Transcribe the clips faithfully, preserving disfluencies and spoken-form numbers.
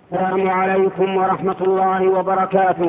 السلام عليكم ورحمة الله وبركاته.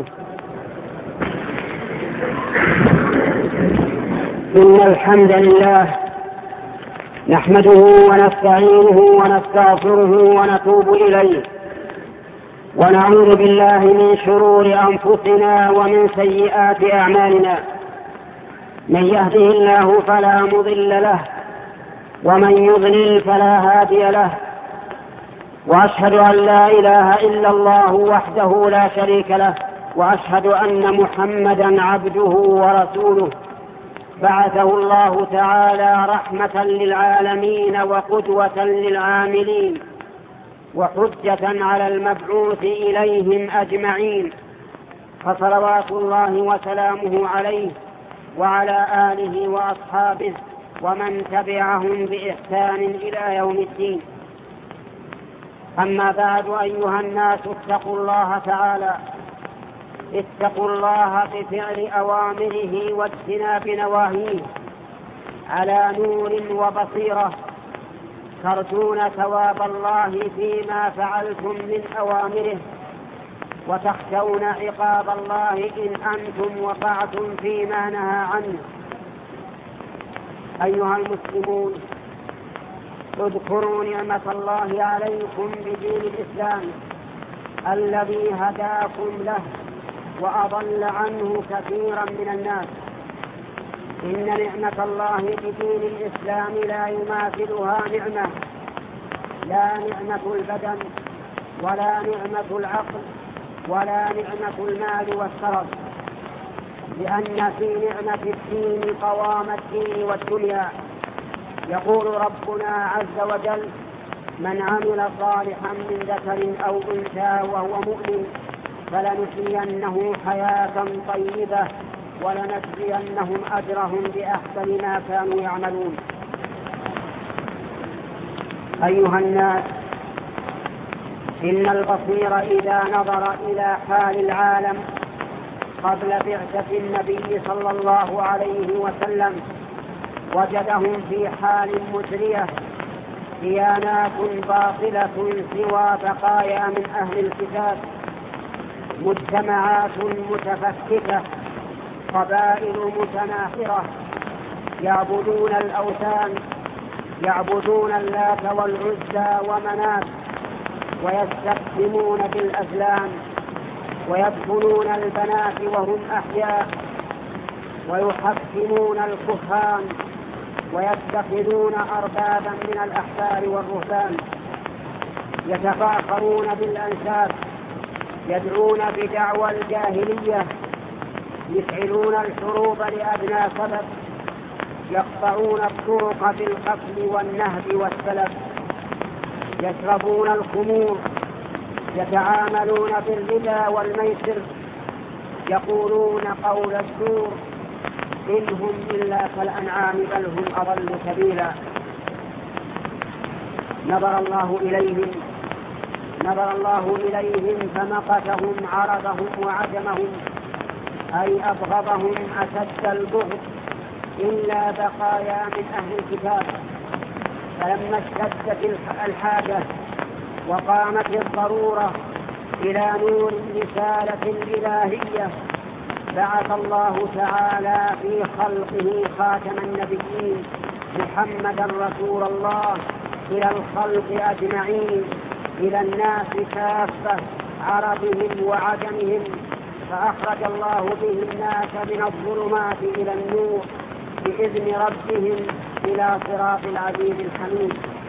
إن الحمد لله نحمده ونستعينه ونستغفره ونتوب إليه، ونعوذ بالله من شرور أنفسنا ومن سيئات أعمالنا. من يهده الله فلا مضل له، ومن يضلل فلا هادي له، وأشهد أن لا إله إلا الله وحده لا شريك له، وأشهد أن محمدا عبده ورسوله بعثه الله تعالى رحمة للعالمين وقدوة للعاملين وحجة على المبعوث إليهم أجمعين، فصلوات الله وسلامه عليه وعلى آله وأصحابه ومن تبعهم بإحسان إلى يوم الدين. أما بعد، أيها الناس، اتقوا الله تعالى، اتقوا الله بفعل أوامره واجتناب نواهيه على نور وبصيرة، ترجون ثواب الله فيما فعلتم من أوامره، وتخشون عقاب الله إن أنتم وقعتم فيما نهى عنه. أيها المسلمون، اذكروا نعمة الله عليكم بدين الإسلام الذي هداكم له وأضل عنه كثيرا من الناس. إن نعمة الله بدين الإسلام لا يماثلها نعمة، لا نعمة البدن ولا نعمة العقل ولا نعمة المال والشرف، لأن في نعمة الدين قوام الدين والدنيا. يقول ربنا عز وجل: من عمل صالحا من ذكر أو أنثى وهو مؤمن فلنحيينه حياة طيبة ولنجزينهم أجرهم بأحسن ما كانوا يعملون. أيها الناس، إن البصير إذا نظر إلى حال العالم قبل بعثة النبي صلى الله عليه وسلم وجدهم في حال مزرية، ديانات باطلة سوى بقايا من أهل الكتاب، مجتمعات متفككة، قبائل متناحرة، يعبدون الأوثان، يعبدون اللات والعزى ومنات، ويستقسمون بالأزلام، ويدفنون البنات وهم أحياء، ويحكمون الكهان، ويتخذون أربابا من الأحبار والرهبان، يتفاخرون بالأنساب، يدعون بدعوى الجاهلية، يفعلون الحروب لأدنى سبب، يقطعون الطرق بالقتل والنهب والسلب، يشربون الخمور، يتعاملون بالربا والميسر، يقولون قول الزور، إن هم إلا كالأنعام بل هم أضل سبيلا. نظر الله إليهم نظر الله إليهم فمقتهم، عرضهم وعجمهم، أي أبغضهم أشد البغض، إلا بقايا من أهل الكتاب. فلما اشتدت الحاجة وقامت الضرورة إلى نور الرسالة الإلهية، بعث الله تعالى في خلقه خاتم النبيين محمدا رسول الله إلى الخلق أجمعين، إلى الناس كافة، عربهم وعجمهم، فأخرج الله به الناس من الظلمات إلى النور بإذن ربهم إلى صراط العزيز الحميد.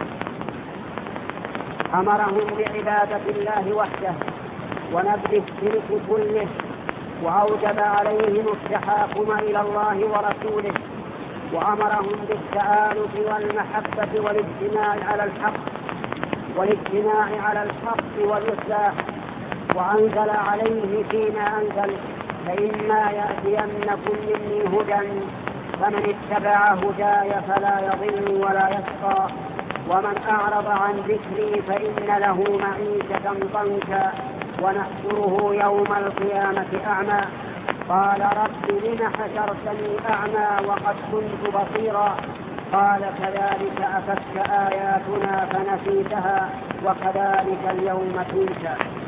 أمرهم بعبادة الله وحده ونبذ الشرك كله، وأوجب عليهم التحاكم إلى الله ورسوله، وأمرهم بالتآلف والمحبة والاجتماع على الحق والاجتماع على الحق والإصلاح، وأنزل عليه فيما أنزل: فإما يأتينكم مني هدى فمن اتبع هداي فلا يضل ولا يشقى، ومن أعرض عن ذكري فإن له معيشة ضنكا ونحشره يوم القيامة أعمى. قال: رب لم حشرتني أعمى وقد كنت بصيرا؟ قال: كذلك أتتك آياتنا فنسيتها وكذلك اليوم تنسى.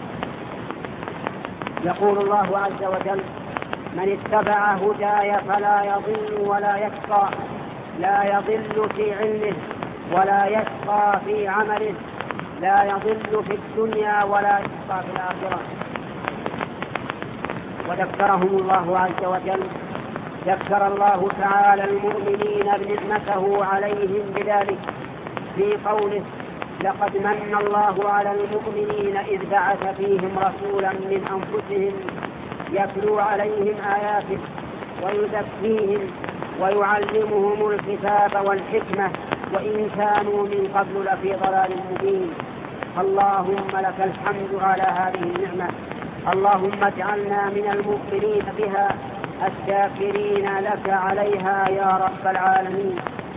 يقول الله عز وجل: من اتبع هداي فلا يضل ولا يشقى، لا يضل في علمه ولا يشقى في عمله، لا يضل في الدنيا ولا يشقى في الآخرة. وذكرهم الله عز وجل، ذكر الله تعالى المؤمنين بنعمته عليهم بذلك في قوله: لقد من الله على المؤمنين إذ بعث فيهم رسولا من أنفسهم يتلو عليهم آياته ويزكيهم ويعلمهم الكتاب والحكمة وإن كانوا من قبل لفي ضلال مبين. اللهم لك الحمد على هذه النعمة، اللهم اجعلنا من المؤمنين بها الشاكرين لك عليها يا رب العالمين.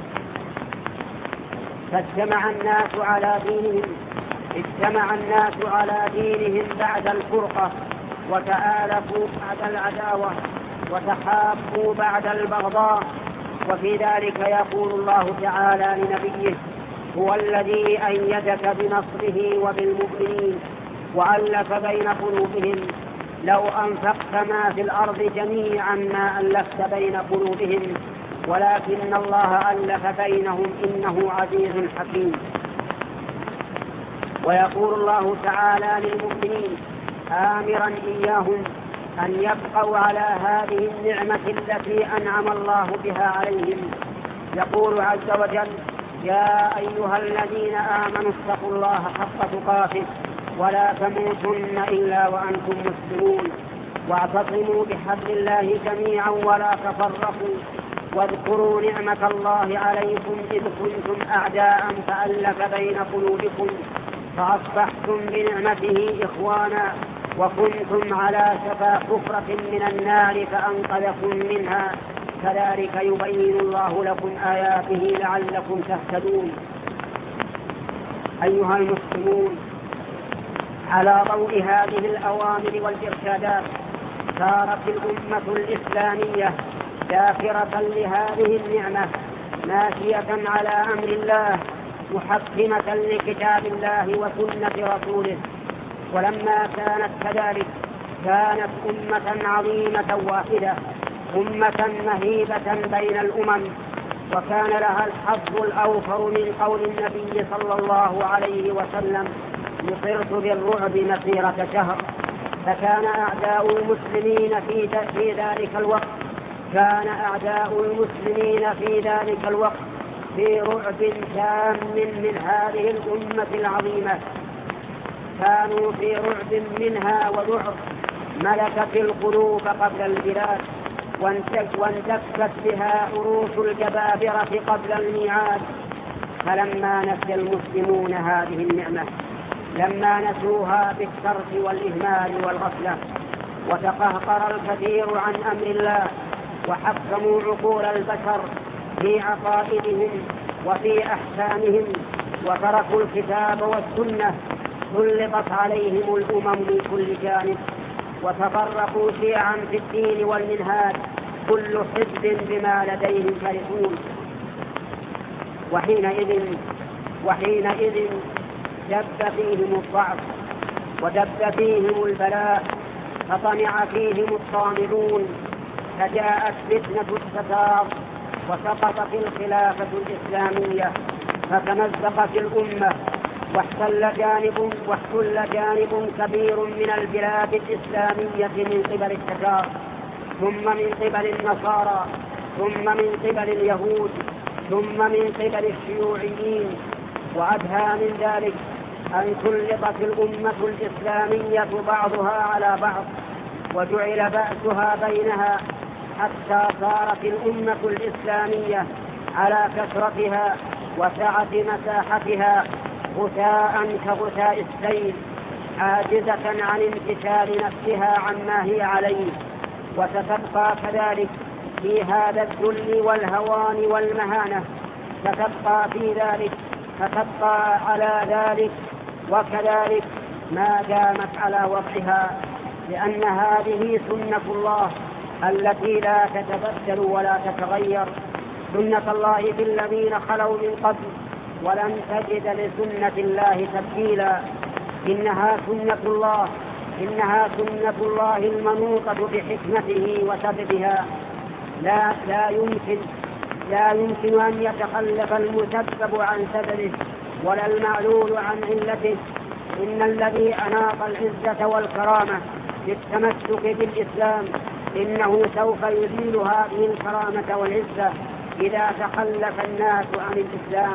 فاجتمع الناس على دينهم اجتمع الناس على دينهم بعد الفرقة، وتآلفوا بعد العداوة، وتحابوا بعد البغضاء. وفي ذلك يقول الله تعالى لنبيه: هو الذي أيدك بنصره وبالمؤمنين وألف بين قلوبهم، لو أنفقت ما في الأرض جميعا ما ألفت بين قلوبهم ولكن الله ألف بينهم إنه عزيز حكيم. ويقول الله تعالى للمؤمنين آمرا إياهم أن يبقوا على هذه النعمة التي أنعم الله بها عليهم. يقول عز وجل: يا أيها الذين آمنوا اتقوا الله حق تقاته ولا تموتن إلا وأنتم مسلمون، واعتصموا بحبل الله جميعا ولا تفرقوا، واذكروا نعمة الله عليكم إذ كنتم أعداء فألف بين قلوبكم فأصبحتم بنعمته إخوانا وكنتم على شفا حفرة من النار فأنقذكم منها، كذلك يبين الله لكم آياته لعلكم تهتدون. أيها المسلمون، على ضوء هذه الأوامر والإرشادات صارت الأمة الإسلامية شاكرة لهذه النعمة، ماشية على أمر الله، محكمة لكتاب الله وسنة رسوله. ولما كانت كذلك كانت أمة عظيمة واحدة، أمة مهيبة بين الأمم، وكان لها الحظ الأوفر من قول النبي صلى الله عليه وسلم: نصرت بالرعب مسيرة شهر. فكان أعداء المسلمين في, في ذلك الوقت كان أعداء المسلمين في ذلك الوقت في رعب تام من هذه الأمة العظيمة، كانوا في رعب منها وذعر ملكت القلوب قبل البلاد، وانتكت بها عروش الجبابرة قبل الميعاد. فلما نسي المسلمون هذه النعمة، لما نسوها بالترك والإهمال والغفلة، وتقهقر الكثير عن أمر الله، وحكموا عقول البشر في عقائدهم وفي أحكامهم، وتركوا الكتاب والسنة، سلطت عليهم الأمم من كل جانب، وتفرقوا شيعا في الدين والمنهاج، كل حزب بما لديهم فرحون. وحينئذ وحينئذ دب فيهم الضعف ودب فيهم البلاء، فطمع فيهم الطامعون، فجاءت فتنة التتار وسقطت الخلافة الإسلامية، فتمزقت الأمة، واحتل جانب واحتل جانب كبير من البلاد الإسلامية من قبل التتار، ثم من قبل النصارى، ثم من قبل اليهود، ثم من قبل الشيوعيين. وأدهى من ذلك أن سلطت الأمة الإسلامية بعضها على بعض، وجعل بأسها بينها، حتى صارت الأمة الإسلامية على كثرتها وسعة مساحتها غثاء كغثاء السيل، عاجزة عن انتشال نفسها عما هي عليه، وستبقى كذلك في هذا الذل والهوان والمهانة، ستبقى في ذلك فتبقى على ذلك وكذلك ما دامت على وضعها، لأن هذه سنة الله التي لا تتبدل ولا تتغير، سنة الله في الذين خلوا من قبل، ولن تجد لسنة الله تبديلا. إنها سنة الله إنها سنة الله المنوطة بحكمته وسببها، لا لا يمكن لا يمكن أن يتخلف المسبب عن سببه ولا المعلول عن علته. إن الذي أناط العزة والكرامة بالتمسك بالإسلام إنه سوف يزيل هذه الكرامة والعزة إذا تخلف الناس عن الإسلام.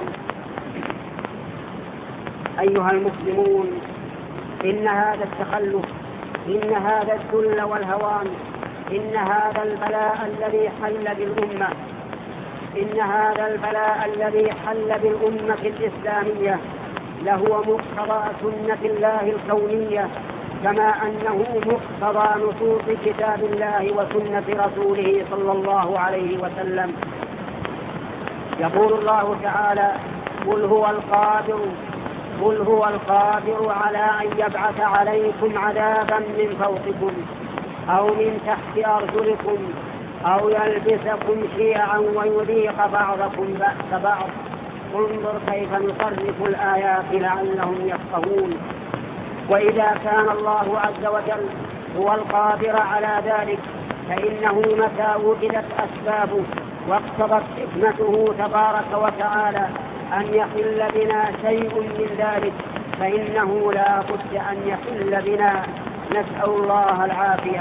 أيها المسلمون، إن هذا التخلف، إن هذا الذل والهوان، إن هذا البلاء الذي حل بالأمة إن هذا البلاء الذي حل بالأمة الإسلامية لهو مقتضى سنة الله الكونية، كما أنه مقتضى نصوص كتاب الله وسنة رسوله صلى الله عليه وسلم. يقول الله تعالى: قل هو القادر قل هو القادر على أن يبعث عليكم عذابا من فوقكم أو من تحت أرجلكم أو يلبسكم شيعا ويذيق بعضكم بأس بعض، انظر كيف نصرف الآيات لعلهم يفقهون. وإذا كان الله عز وجل هو القادر على ذلك، فإنه متى وجدت أسبابه واقتضت حكمته تبارك وتعالى أن يحل بنا شيء من ذلك فإنه لا بد أن يحل بنا، نسأل الله العافية.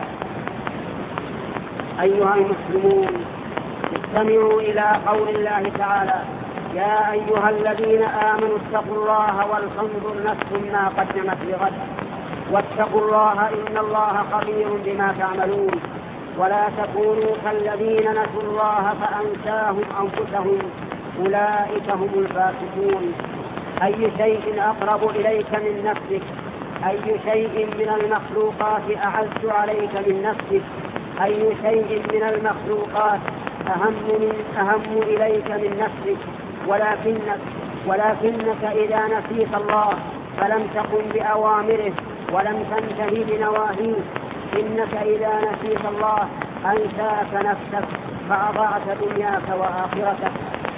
أيها المسلمون، استمعوا إلى قول الله تعالى: يا أيها الذين آمنوا اتقوا الله ولتنظر نفس ما قدمت لغد واتقوا الله إن الله خبير بما تعملون، ولا تكونوا كالذين نسوا الله فأنساهم أنفسهم أولئك هم الفاسقون. أي شيء أقرب إليك من نفسك؟ أي شيء من المخلوقات أعز عليك من نفسك؟ أي شيء من المخلوقات أهم, من أهم إليك من نفسك؟ ولكنك, ولكنك إذا نسيت الله فلم تقم بأوامره ولم تنتهي بنواهيه، إنك إذا نسيت الله أنساك نفسك فأضعت دنياك وآخرتك.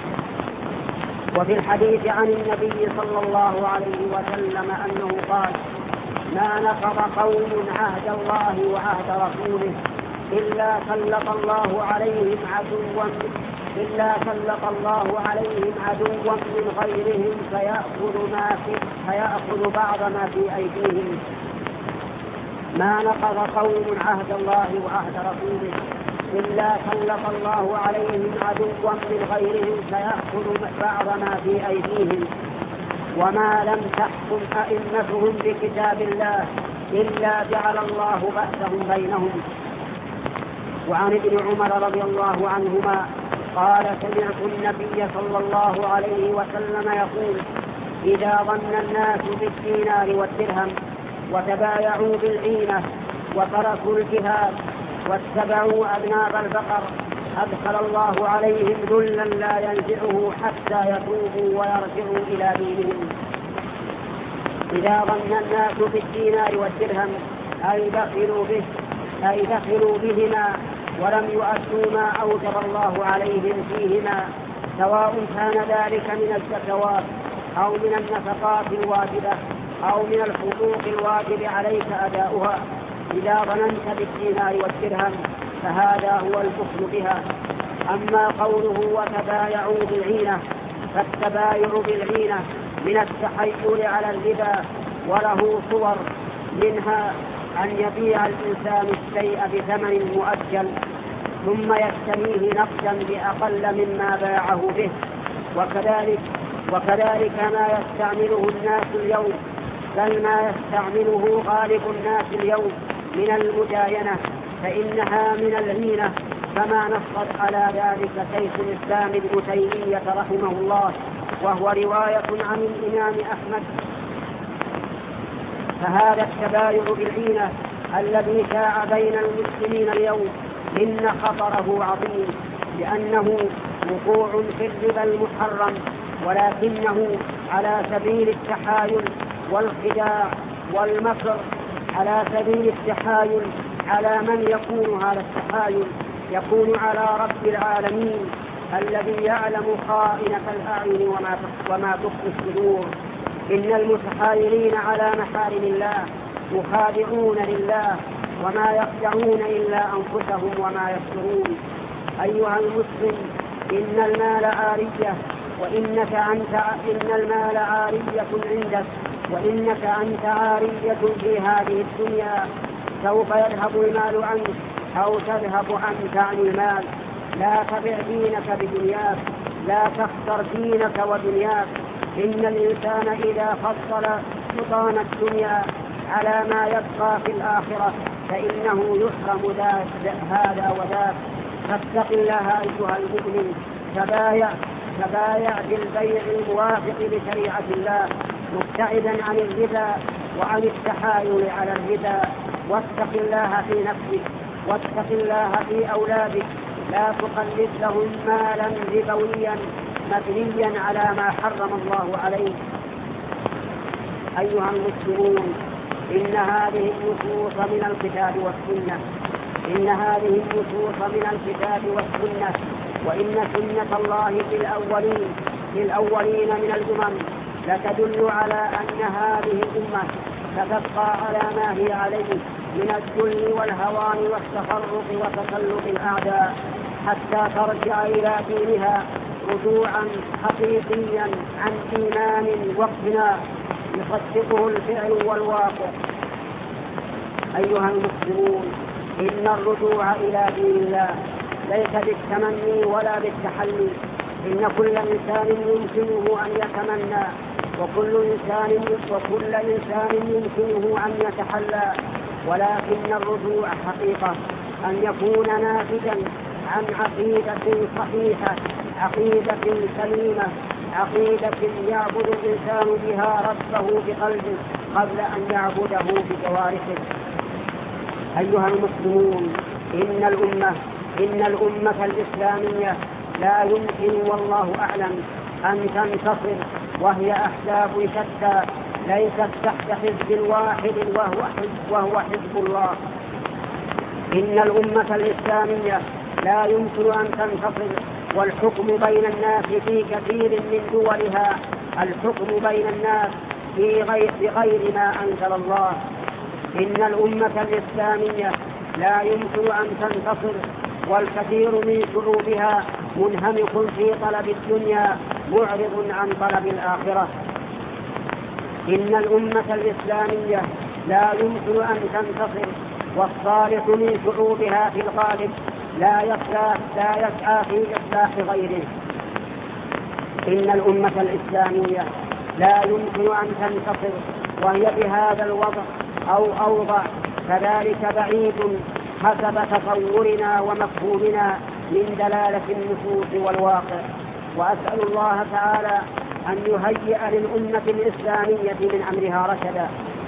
وفي الحديث عن النبي صلى الله عليه وسلم أنه قال: ما نقض قوم عهد الله وعهد رسوله إلا سلط الله عليهم عدوا إلا سلط الله عليهم عدوا من غيرهم فيأخذ ما في فيأخذ بعض ما في أيديهم. ما نقض قوم عهد الله وعهد رسوله إلا سلط الله عليهم عدوا من غيرهم فيأخذ بعض ما في أيديهم. وما لم تحكم أئمتهم بكتاب الله إلا جعل الله بأسهم بينهم. وعن ابن عمر رضي الله عنهما قال: سمعت النبي صلى الله عليه وسلم يقول: إذا ظن الناس بالدينار والدرهم وتبايعوا بالعينة وتركوا الجهاد واتبعوا أذناب البقر أدخل الله عليهم ذلا لا ينزعه حتى يتوبوا ويرجعوا إلى دينهم. إذا ظن الناس بالدينار والدرهم أي بخلوا به أي بخلوا بهما ولم يؤدوا ما أوجب الله عليهم فيهما، سواء كان ذلك من الزكوات أو من النفقات الواجبة أو من الحقوق الواجب عليك أداؤها. إذا ظننت بالدينار والدرهم فهذا هو البخل بها. أما قوله وتبايعوا بالعينة، فالتبايع بالعينة من التحيل على الربا، وله صور، منها أن يبيع الإنسان الشيء بثمن مؤجل ثم يشتريه نقدا بأقل مما باعه به. وكذلك, وكذلك ما يستعمله الناس اليوم، بل ما يستعمله غالب الناس اليوم من المداينة، فإنها من العينة، كما نصت على ذلك شيخ الإسلام ابن تيمية رحمه الله، وهو رواية عن الإمام أحمد. فهذا التبايع بالعينة الذي شاع بين المسلمين اليوم إن خطره عظيم، لأنه وقوع في الربا المحرم، ولكنه على سبيل التحايل والخداع والمكر، على سبيل التحايل على من يكون هذا التحايل؟ يكون على رب العالمين الذي يعلم خائنة الأعين وما وما تخفي الصدور. إن المتحايلين على محارم الله مخادعون لله وما يخدعون إلا أنفسهم وما يشعرون. أيها المسلم، إن المال عارية وإنك أنت إن المال عارية عندك وإنك أنت عارية في هذه الدنيا. سوف يذهب المال عنك أو تذهب أنت عن المال. لا تبع دينك بدنياك، لا تخسر دينك ودنياك. إن الإنسان إذا فصل سلطان الدنيا على ما يبقى في الآخرة فإنه يحرم هذا وذاك. فاتق الله أيها المؤمن، تبايع تبايع بالبيع الموافق لشريعة الله، مبتعدا عن الربا وعن التحايل على الربا. واتق الله في نفسك، واتق الله في أولادك، لا تقلد لهم مالا ربويا مبنيا على ما حرم الله عليه. أيها المسلمون، إن هذه النصوص من الكتاب والسنة إن هذه النصوص من الكتاب والسنة وإن سنة الله في الأولين في الأولين من الأمم لتدل على أن هذه الأمة ستبقى على ما هي عليه من الذل والهوان والتفرق وتسلط الأعداء، حتى ترجع إلى دينها رجوعا حقيقيا عن إيمان واقتناع يصدقه الفعل والواقع. أيها المسلمون، إن الرجوع إلى دين الله ليس بالتمني ولا بالتحلي. إن كل إنسان يمكنه أن يتمنى وكل إنسان وكل إنسان يمكنه أن يتحلى، ولكن الرجوع حقيقة أن يكون ناتجا عن عقيدة صحيحة، عقيدة سليمة، عقيدة يعبد الإنسان بها ربه بقلبه قبل أن يعبده بجوارحه. أيها المسلمون، إن الأمة إن الأمة الإسلامية لا يمكن والله أعلم أن تنتصر وهي أحزاب شتى ليست تحت حزب واحد وهو حزب, وهو حزب الله. إن الأمة الإسلامية لا يمكن أن تنتصر والحكم بين الناس في كثير من دولها الحكم بين الناس في غير, بغير ما أنزل الله. إن الأمة الإسلامية لا يمكن أن تنتصر والكثير من شعوبها منهمك في طلب الدنيا معرض عن طلب الآخرة. إن الأمة الإسلامية لا يمكن أن تنتصر والصالح من شعوبها في الغالب لا يسعى لا يسعى في إصلاح غيره. إن الأمة الإسلامية لا يمكن أن تنتصر وهي بهذا الوضع أو أوضع كذلك بعيد حسب تصورنا ومفهومنا من دلالة النصوص والواقع. وأسأل الله تعالى أن يهيئ للأمة الإسلامية من أمرها رشدا.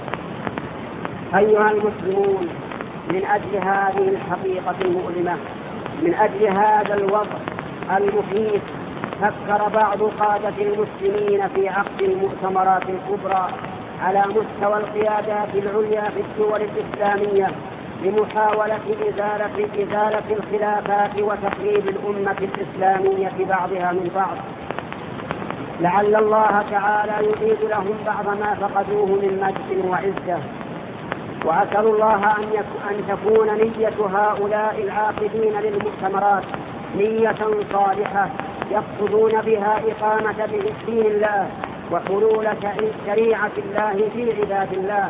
أيها المسلمون، من أجل هذه الحقيقة المؤلمة، من أجل هذا الوضع المخيف، فكر بعض قادة المسلمين في عقد المؤتمرات الكبرى على مستوى القيادات العليا في الدول الإسلامية لمحاولة إزالة, إزالة الخلافات وتقريب الأمة الإسلامية بعضها من بعض، لعل الله تعالى يعيد لهم بعض ما فقدوه من مجد وعزة. وأسأل الله أن تكون نية هؤلاء العاقدين للمؤتمرات نية صالحة يقصدون بها إقامة دين الله وحلول شريعة الله في عباد الله.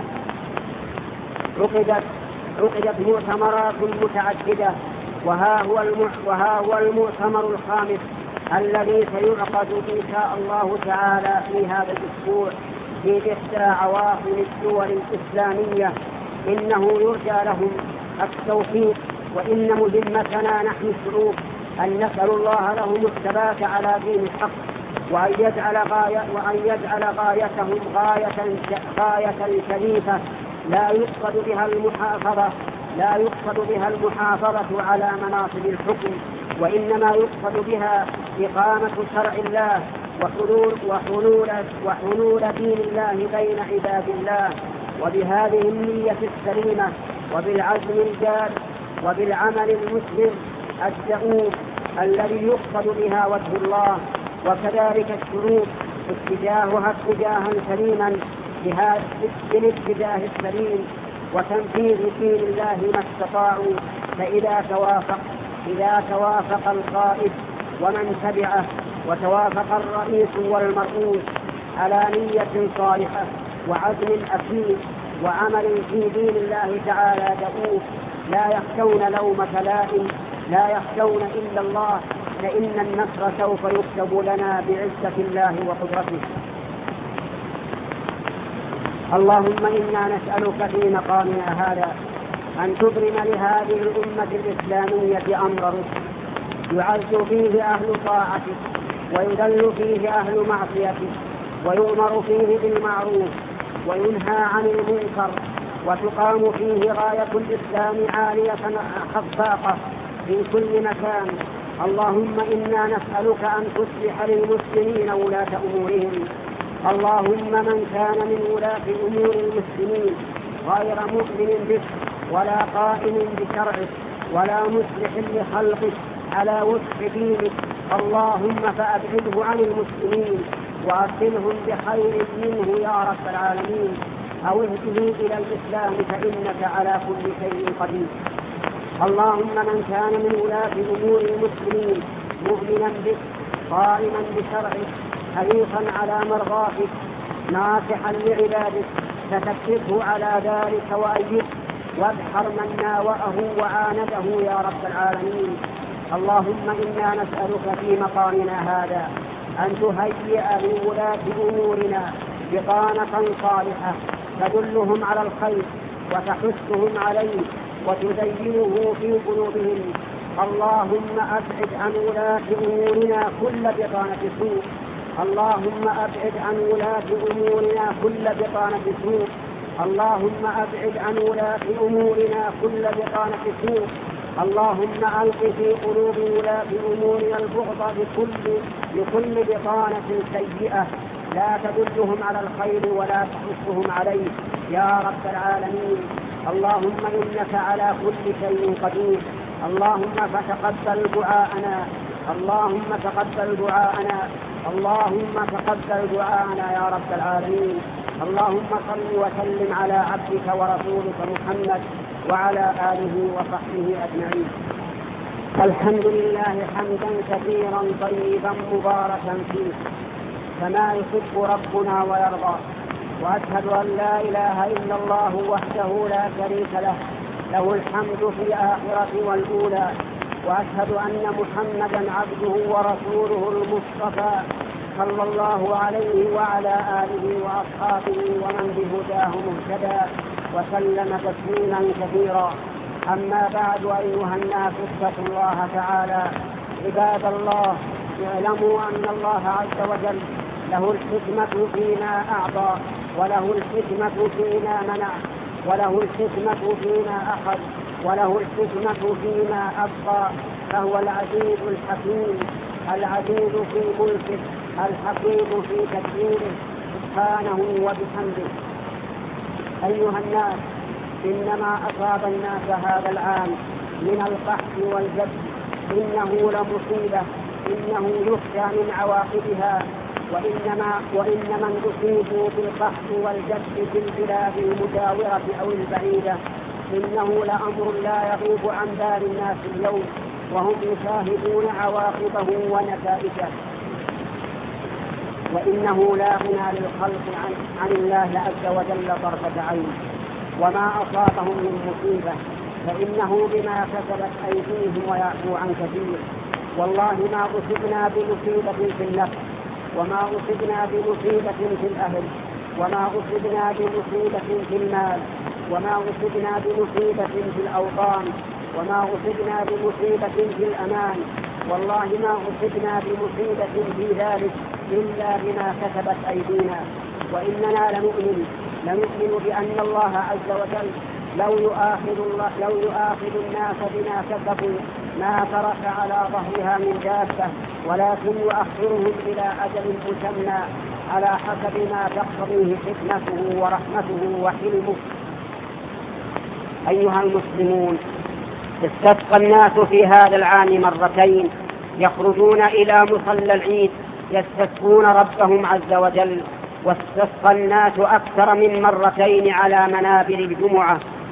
عقدت عقدت مؤتمرات متعددة، وها هو وها هو المؤتمر الخامس الذي سيعقد إن شاء الله تعالى في هذا الأسبوع في إحدى عواصم الدول الإسلامية. إنه يرجى لهم التوفيق، وإن مهمتنا نحن الشعوب أن نسأل الله لهم الثبات على دين الحق، وأن يجعل غاية وأن يجعل غايتهم غاية غاية شريفة لا يقصد بها المحافظة لا يقصد بها المحافظة على مناصب الحكم، وإنما يقصد بها إقامة شرع الله وحلول وحلول وحلول دين الله بين عباد الله. وبهذه النية السليمة وبالعزم الجاد وبالعمل المسلم الدؤوب الذي يقصد بها وجه الله، وكذلك الشروط اتجاهها اتجاها سليما بالاتجاه السليم وتنفيذ دين الله ما استطاعوا. فإذا توافق إذا توافق القائد ومن تبعه وتوافق الرئيس والمرؤوس على نية صالحة وعزم أكيد وعمل في دين الله تعالى دؤوب، لا يخشون لومة لائم، لا يخشون إلا الله، فإن النصر سوف يكتب لنا بعزة الله وقدرته. اللهم إنا نسألك في مقامنا هذا أن تبرم لهذه الأمة الإسلامية أمر رشد يعز فيه أهل طاعتك ويذل فيه أهل معصيتك، ويؤمر فيه بالمعروف وينهى عن المنكر، وتقام فيه راية الإسلام عالية خفاقة في كل مكان. اللهم إنا نسألك أن تصلح للمسلمين ولاة أمورهم. اللهم من كان من ولاة أمور المسلمين غير مؤمن بك ولا قائم بشرعك ولا مصلح لخلقك على وفق دينك، اللهم فأبعده عن المسلمين وأرسلهم بخير منه يا رب العالمين، أو اهده إلى الإسلام فإنك على كل شيء قدير. اللهم من كان من ولاة أمور المسلمين مؤمنا بك قائما بشرعك حريصا على مرضاتك ناصحا لعبادك فثبته على ذلك وأيده وابحر من ناوأه وعانده يا رب العالمين. اللهم إنا نسألك في مقامنا هذا أن تهيئ لولاة أمورنا بطانة صالحة تدلهم على الخير وتحثهم عليه وتزينه في قلوبهم. اللهم أبعد عن ولاة أمورنا كل بطانة سوء اللهم أبعد عن ولاة أمورنا كل بطانة سوء اللهم أبعد عن ولاة أمورنا كل بطانة سوء اللهم ألق في قلوب ولاة أمورنا البغض بكل لكل بطانة سيئة لا تدلهم على الخير ولا تحثهم عليه يا رب العالمين. اللهم إنك على كل شيء قدير. اللهم فتقبل دعاءنا اللهم تقبل دعاءنا اللهم تقبل دعاءنا يا رب العالمين. اللهم صل وسلم على عبدك ورسولك محمد وعلى آله وصحبه أجمعين. الحمد لله حمدا كثيرا طيبا مباركا فيه كما يحب ربنا ويرضى، وأشهد أن لا إله إلا الله وحده لا شريك له له الحمد في الآخرة والأولى، وأشهد أن محمدا عبده ورسوله المصطفى صلى الله عليه وعلى آله وأصحابه ومن بهداه مهتدى وسلم تسليما كثيرا. أما بعد، أيها الناس اتقوا الله تعالى عباد الله. اعلموا أن الله عز وجل له الحكمة فيما أعطى وله الحكمة فيما منع وله الحكمة فيما أخذ وله الحكمة فيما أبقى، فهو العزيز الحكيم العزيز في ملكه الحكيم في تدبيره سبحانه وبحمده. أيها الناس، إنما أصاب الناس هذا العام من القحط والجد إنه لمصيبة إنه يخشى من عواقبها، وإنما وإن من أصيبوا بالقحط والجد في البلاد المجاورة أو البعيدة إنه لأمر لا يغيب عن بال الناس اليوم، وهم يشاهدون عواقبه ونتائجه، وإنه لا غنى للخلق عن, عن الله عز وجل طرفة عين. وما أصابهم من مصيبة فإنه بما كسبت أيديهم ويعفو عن كثير. والله ما أصبنا بمصيبة في النفس، وما أصبنا بمصيبة في الأهل، وما أصبنا بمصيبة في المال، وما أصبنا بمصيبة في الأوطان، وما أصبنا بمصيبة في الأمان. والله ما أصبنا بمصيبة في ذلك إلا بما كسبت أيدينا. وإننا لنؤمن لنؤمن بأن الله عز وجل لو يؤاخذ, الله لو يؤاخذ الناس بما كسبوا ما ترك على ظهرها من دابة، ولكن يؤخرهم إلى أجل مسمى على حسب ما تقتضيه حكمته ورحمته وحلمه. أيها المسلمون، استسقى الناس في هذا العام مرتين، يخرجون إلى مصلى العيد يستسقون ربهم عز وجل، واستسقى الناس أكثر من مرتين على منابر الجمعة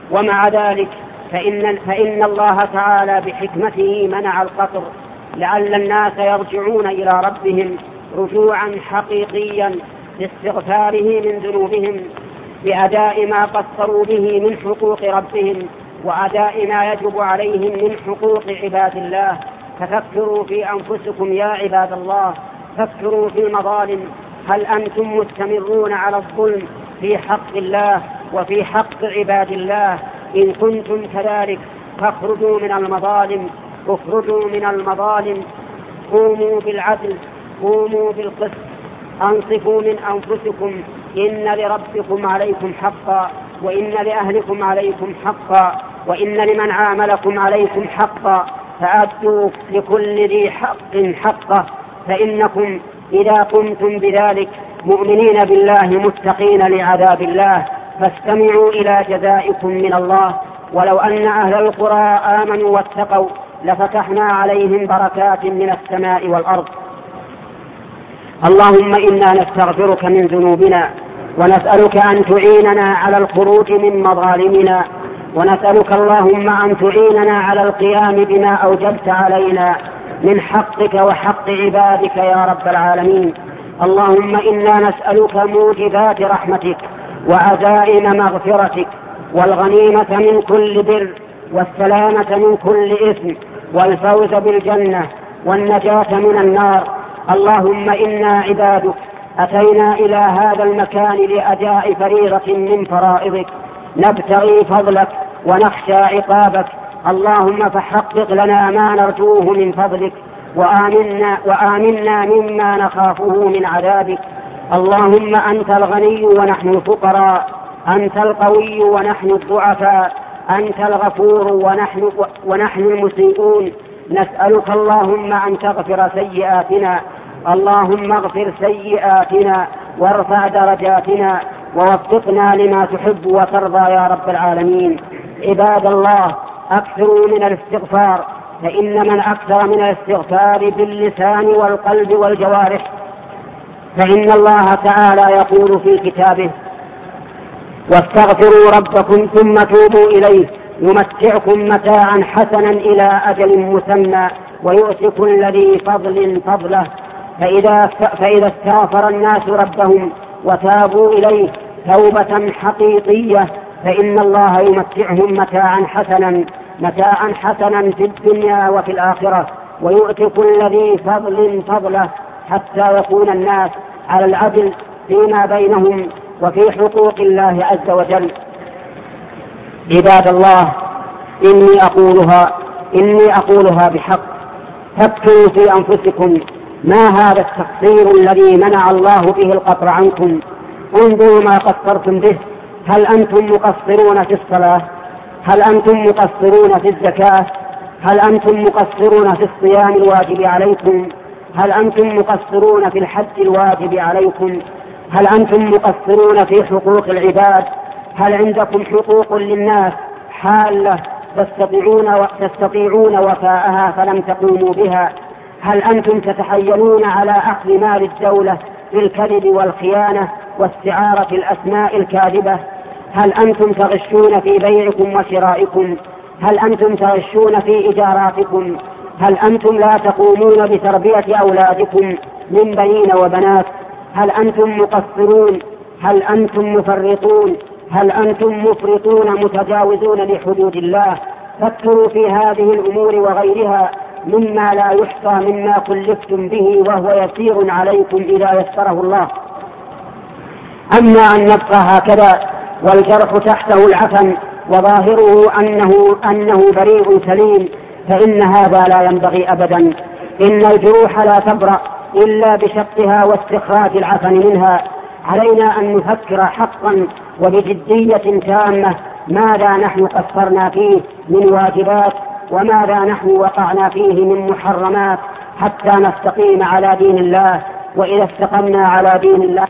ومع ذلك فإن, فإن الله تعالى بحكمته منع القطر لعل الناس يرجعون إلى ربهم رجوعا حقيقيا باستغفاره من ذنوبهم بأداء ما قصروا به من حقوق ربهم وأداء ما يجب عليهم من حقوق عباد الله. ففكروا في أنفسكم يا عباد الله، فكروا في المظالم. هل أنتم مستمرون على الظلم في حق الله وفي حق عباد الله؟ إن كنتم كذلك فاخرجوا من المظالم، اخرجوا من المظالم، قوموا بالعدل، قوموا بالقسط، أنصفوا من أنفسكم. إن لربكم عليكم حقا، وإن لأهلكم عليكم حقا، وإن لمن عاملكم عليكم حقا، فأدوا لكل ذي حق حقه. فإنكم إذا قمتم بذلك مؤمنين بالله متقين لعذاب الله فاستمعوا إلى جزائكم من الله. ولو أن أهل القرى آمنوا واتقوا لفتحنا عليهم بركات من السماء والأرض. اللهم إنا نستغفرك من ذنوبنا ونسألك أن تعيننا على الخروج من مظالمنا، ونسألك اللهم أن تعيننا على القيام بما أوجبت علينا من حقك وحق عبادك يا رب العالمين. اللهم إنا نسألك موجبات رحمتك وعزائم مغفرتك والغنيمة من كل بر والسلامة من كل إثم والفوز بالجنة والنجاة من النار. اللهم إنا عبادك أتينا إلى هذا المكان لأداء فريضة من فرائضك، نبتغي فضلك ونخشى عقابك. اللهم فحقق لنا ما نرجوه من فضلك وآمنا, وآمنا مما نخافه من عذابك. اللهم أنت الغني ونحن الفقراء، أنت القوي ونحن الضعفاء، أنت الغفور ونحن, ونحن المسيئون. نسألك اللهم أن تغفر سيئاتنا، اللهم اغفر سيئاتنا وارفع درجاتنا ووفقنا لما تحب وترضى يا رب العالمين. عباد الله، أكثروا من الاستغفار، فإن من أكثر من الاستغفار باللسان والقلب والجوارح فإن الله تعالى يقول في كتابه: واستغفروا ربكم ثم توبوا إليه يمتعكم متاعا حسنا إلى أجل مسمى ويؤتي كل ذي فضل فضله. فإذا, فإذا استغفر الناس ربهم وتابوا إليه توبة حقيقية فإن الله يمتعهم متاعا حسنا متاعا حسنا في الدنيا وفي الآخرة ويؤتي كل ذي فضل فضله، حتى يكون الناس على العدل فيما بينهم وفي حقوق الله عز وجل. عباد الله، إني أقولها إني أقولها بحق. فكروا في أنفسكم، ما هذا التقصير الذي منع الله به القطر عنكم؟ انظروا ما قصرتم به. هل أنتم مقصرون في الصلاة؟ هل أنتم مقصرون في الزكاة؟ هل أنتم مقصرون في الصيام الواجب عليكم؟ هل أنتم مقصرون في الحج الواجب عليكم؟ هل أنتم مقصرون في حقوق العباد؟ هل عندكم حقوق للناس حالة تستطيعون, تستطيعون وفاءها فلم تقوموا بها؟ هل أنتم تتحيلون على أخذ مال الدولة بالكذب والخيانة واستعارة الأسماء الكاذبة؟ هل أنتم تغشون في بيعكم وشرائكم؟ هل أنتم تغشون في إجاراتكم؟ هل أنتم لا تقومون بتربية أولادكم من بنين وبنات؟ هل أنتم مقصرون؟ هل أنتم مفرطون؟ هل أنتم مفرطون متجاوزون لحدود الله؟ فكروا في هذه الأمور وغيرها مما لا يحصى مما كلفتم به وهو يسير عليكم إذا يسره الله. أما أن نبقى هكذا والجرح تحته العفن وظاهره أنه, أنه بريء سليم فإن هذا لا ينبغي أبدا. إن الجروح لا تبرأ إلا بشقها واستخراج العفن منها. علينا أن نفكر حقا وبجدية تامة ماذا نحن قصرنا فيه من واجبات وماذا نحن وقعنا فيه من محرمات حتى نستقيم على دين الله. وإذا استقمنا على دين الله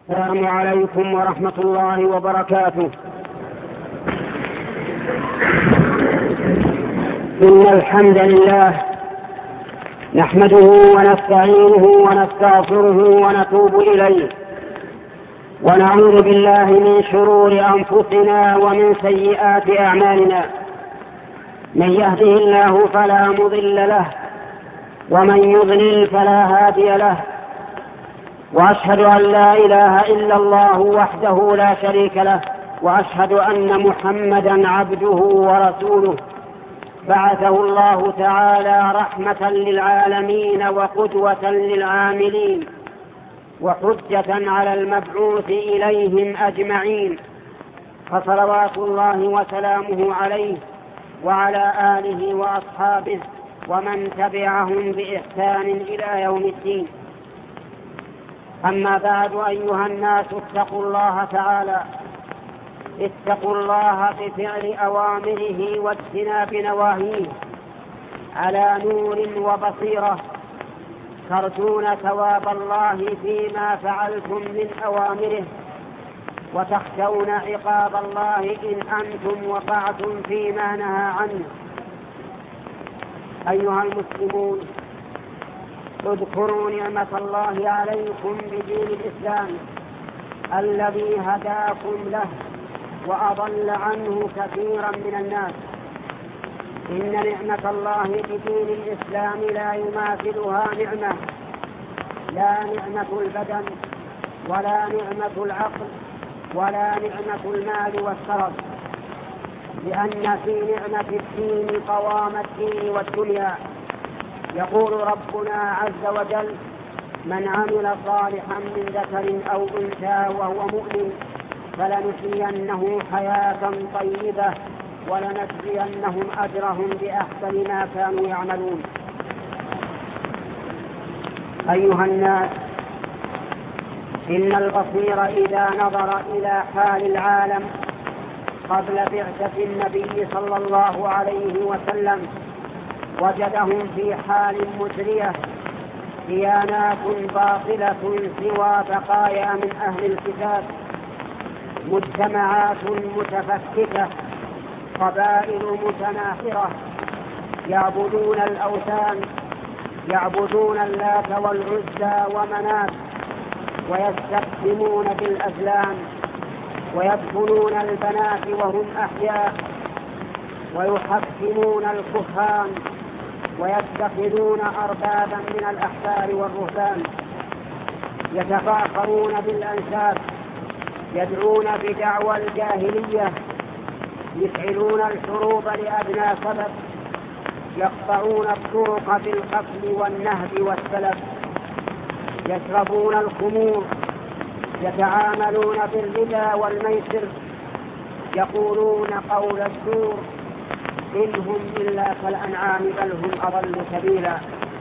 السلام عليكم ورحمة الله وبركاته. إن الحمد لله نحمده ونستعينه ونستغفره ونتوب إليه، ونعوذ بالله من شرور أنفسنا ومن سيئات أعمالنا. من يهده الله فلا مضل له، ومن يضلل فلا هادي له، وأشهد أن لا إله إلا الله وحده لا شريك له، وأشهد أن محمدا عبده ورسوله بعثه الله تعالى رحمة للعالمين وقدوة للعاملين وحجة على المبعوث إليهم أجمعين، فصلوات الله وسلامه عليه وعلى آله وأصحابه ومن تبعهم بإحسان إلى يوم الدين. أما بعد، أيها الناس اتقوا الله تعالى، اتقوا الله بفعل أوامره واجتناب نواهيه على نور وبصيرة، ترجون ثواب الله فيما فعلتم من أوامره، وتخشون عقاب الله إن أنتم وقعتم فيما نهى عنه. أيها المسلمون، اذكروا نعمة الله عليكم بدين الإسلام الذي هداكم له وأضل عنه كثيرا من الناس. إن نعمة الله بدين الإسلام لا يماثلها نعمة، لا نعمة البدن ولا نعمة العقل ولا نعمة المال والشرف، لأن في نعمة الدين قوام الدين والدنيا. يقول ربنا عز وجل: من عمل صالحا من ذكر أو أنثى وهو مؤمن فلنحيينه حياة طيبة ولنجزينهم أجرهم بأحسن ما كانوا يعملون. أيها الناس، إن البصير إذا نظر إلى حال العالم قبل بعثة النبي صلى الله عليه وسلم وجدهم في حال مزرية، ديانات باطلة سوى بقايا من أهل الكتاب، مجتمعات متفككة، قبائل متناحرة، يعبدون الأوثان، يعبدون اللات والعزى ومنات، ويستقسمون بالأزلام، ويدفنون البنات وهم أحياء، ويحكمون الكهان، ويتخذون أربابا من الأحبار والرهبان، يتفاخرون بالأنساب، يدعون بدعوى الجاهلية، يفعلون الحروب لأدنى سبب، يقطعون الطرق بالقتل والنهب والسلب، يشربون الخمور، يتعاملون بالربا والميسر، يقولون قول الزور، إن هم إلا كالأنعام بل هم أضل سبيلا.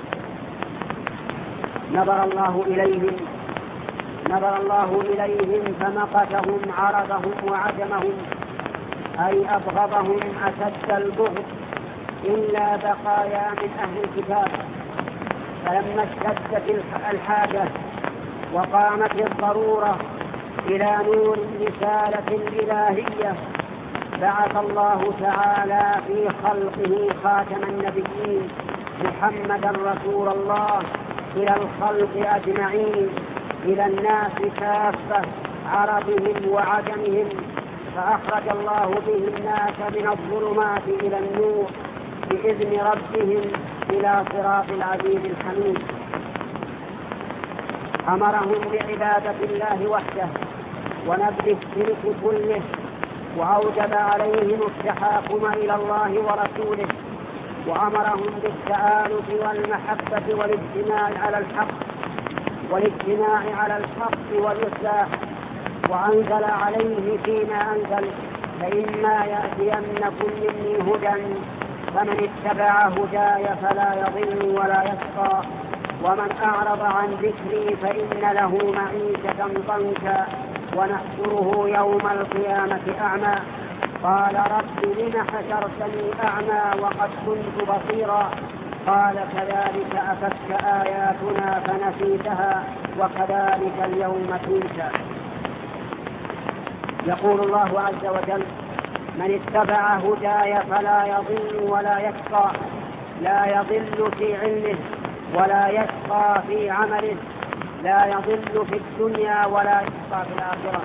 نظر الله إليهم نظر الله إليهم فمقتهم، عرضهم وعجمهم، أي أبغضهم أشد البغض، إلا بقايا من أهل الكتاب. فلما اشتدت الحاجة وقامت الضرورة إلى نور الرسالة الإلهية، بعث الله تعالى في خلقه خاتم النبيين محمدا رسول الله إلى الخلق أجمعين، إلى الناس كافة، عربهم وعجمهم، فأخرج الله به الناس من الظلمات إلى النور بإذن ربهم إلى صراط العزيز الحميد. أمرهم بعبادة الله وحده ونبذ الشرك كله، وأوجب عليهم التحاكم إلى الله ورسوله، وأمرهم بالتآلف والمحبة والاجتماع على الحق والاجتماع على الحق والإصلاح، وأنزل عليه فيما أنزل: فإما يأتينكم مني هدى فمن اتبع هداي فلا يضل ولا يشقى، ومن أعرض عن ذكري فإن له معيشة ضنكا ونحشره يوم القيامة أعمى. قال: رب لم حشرتني أعمى وقد كنت بصيرا؟ قال: كذلك أتتك آياتنا فنسيتها وكذلك اليوم تنسى. يقول الله عز وجل: من اتبع هداي فلا يضل ولا يشقى، لا يضل في علمه ولا يشقى في عمله، لا يضل في الدنيا ولا يشقى في الآخرة.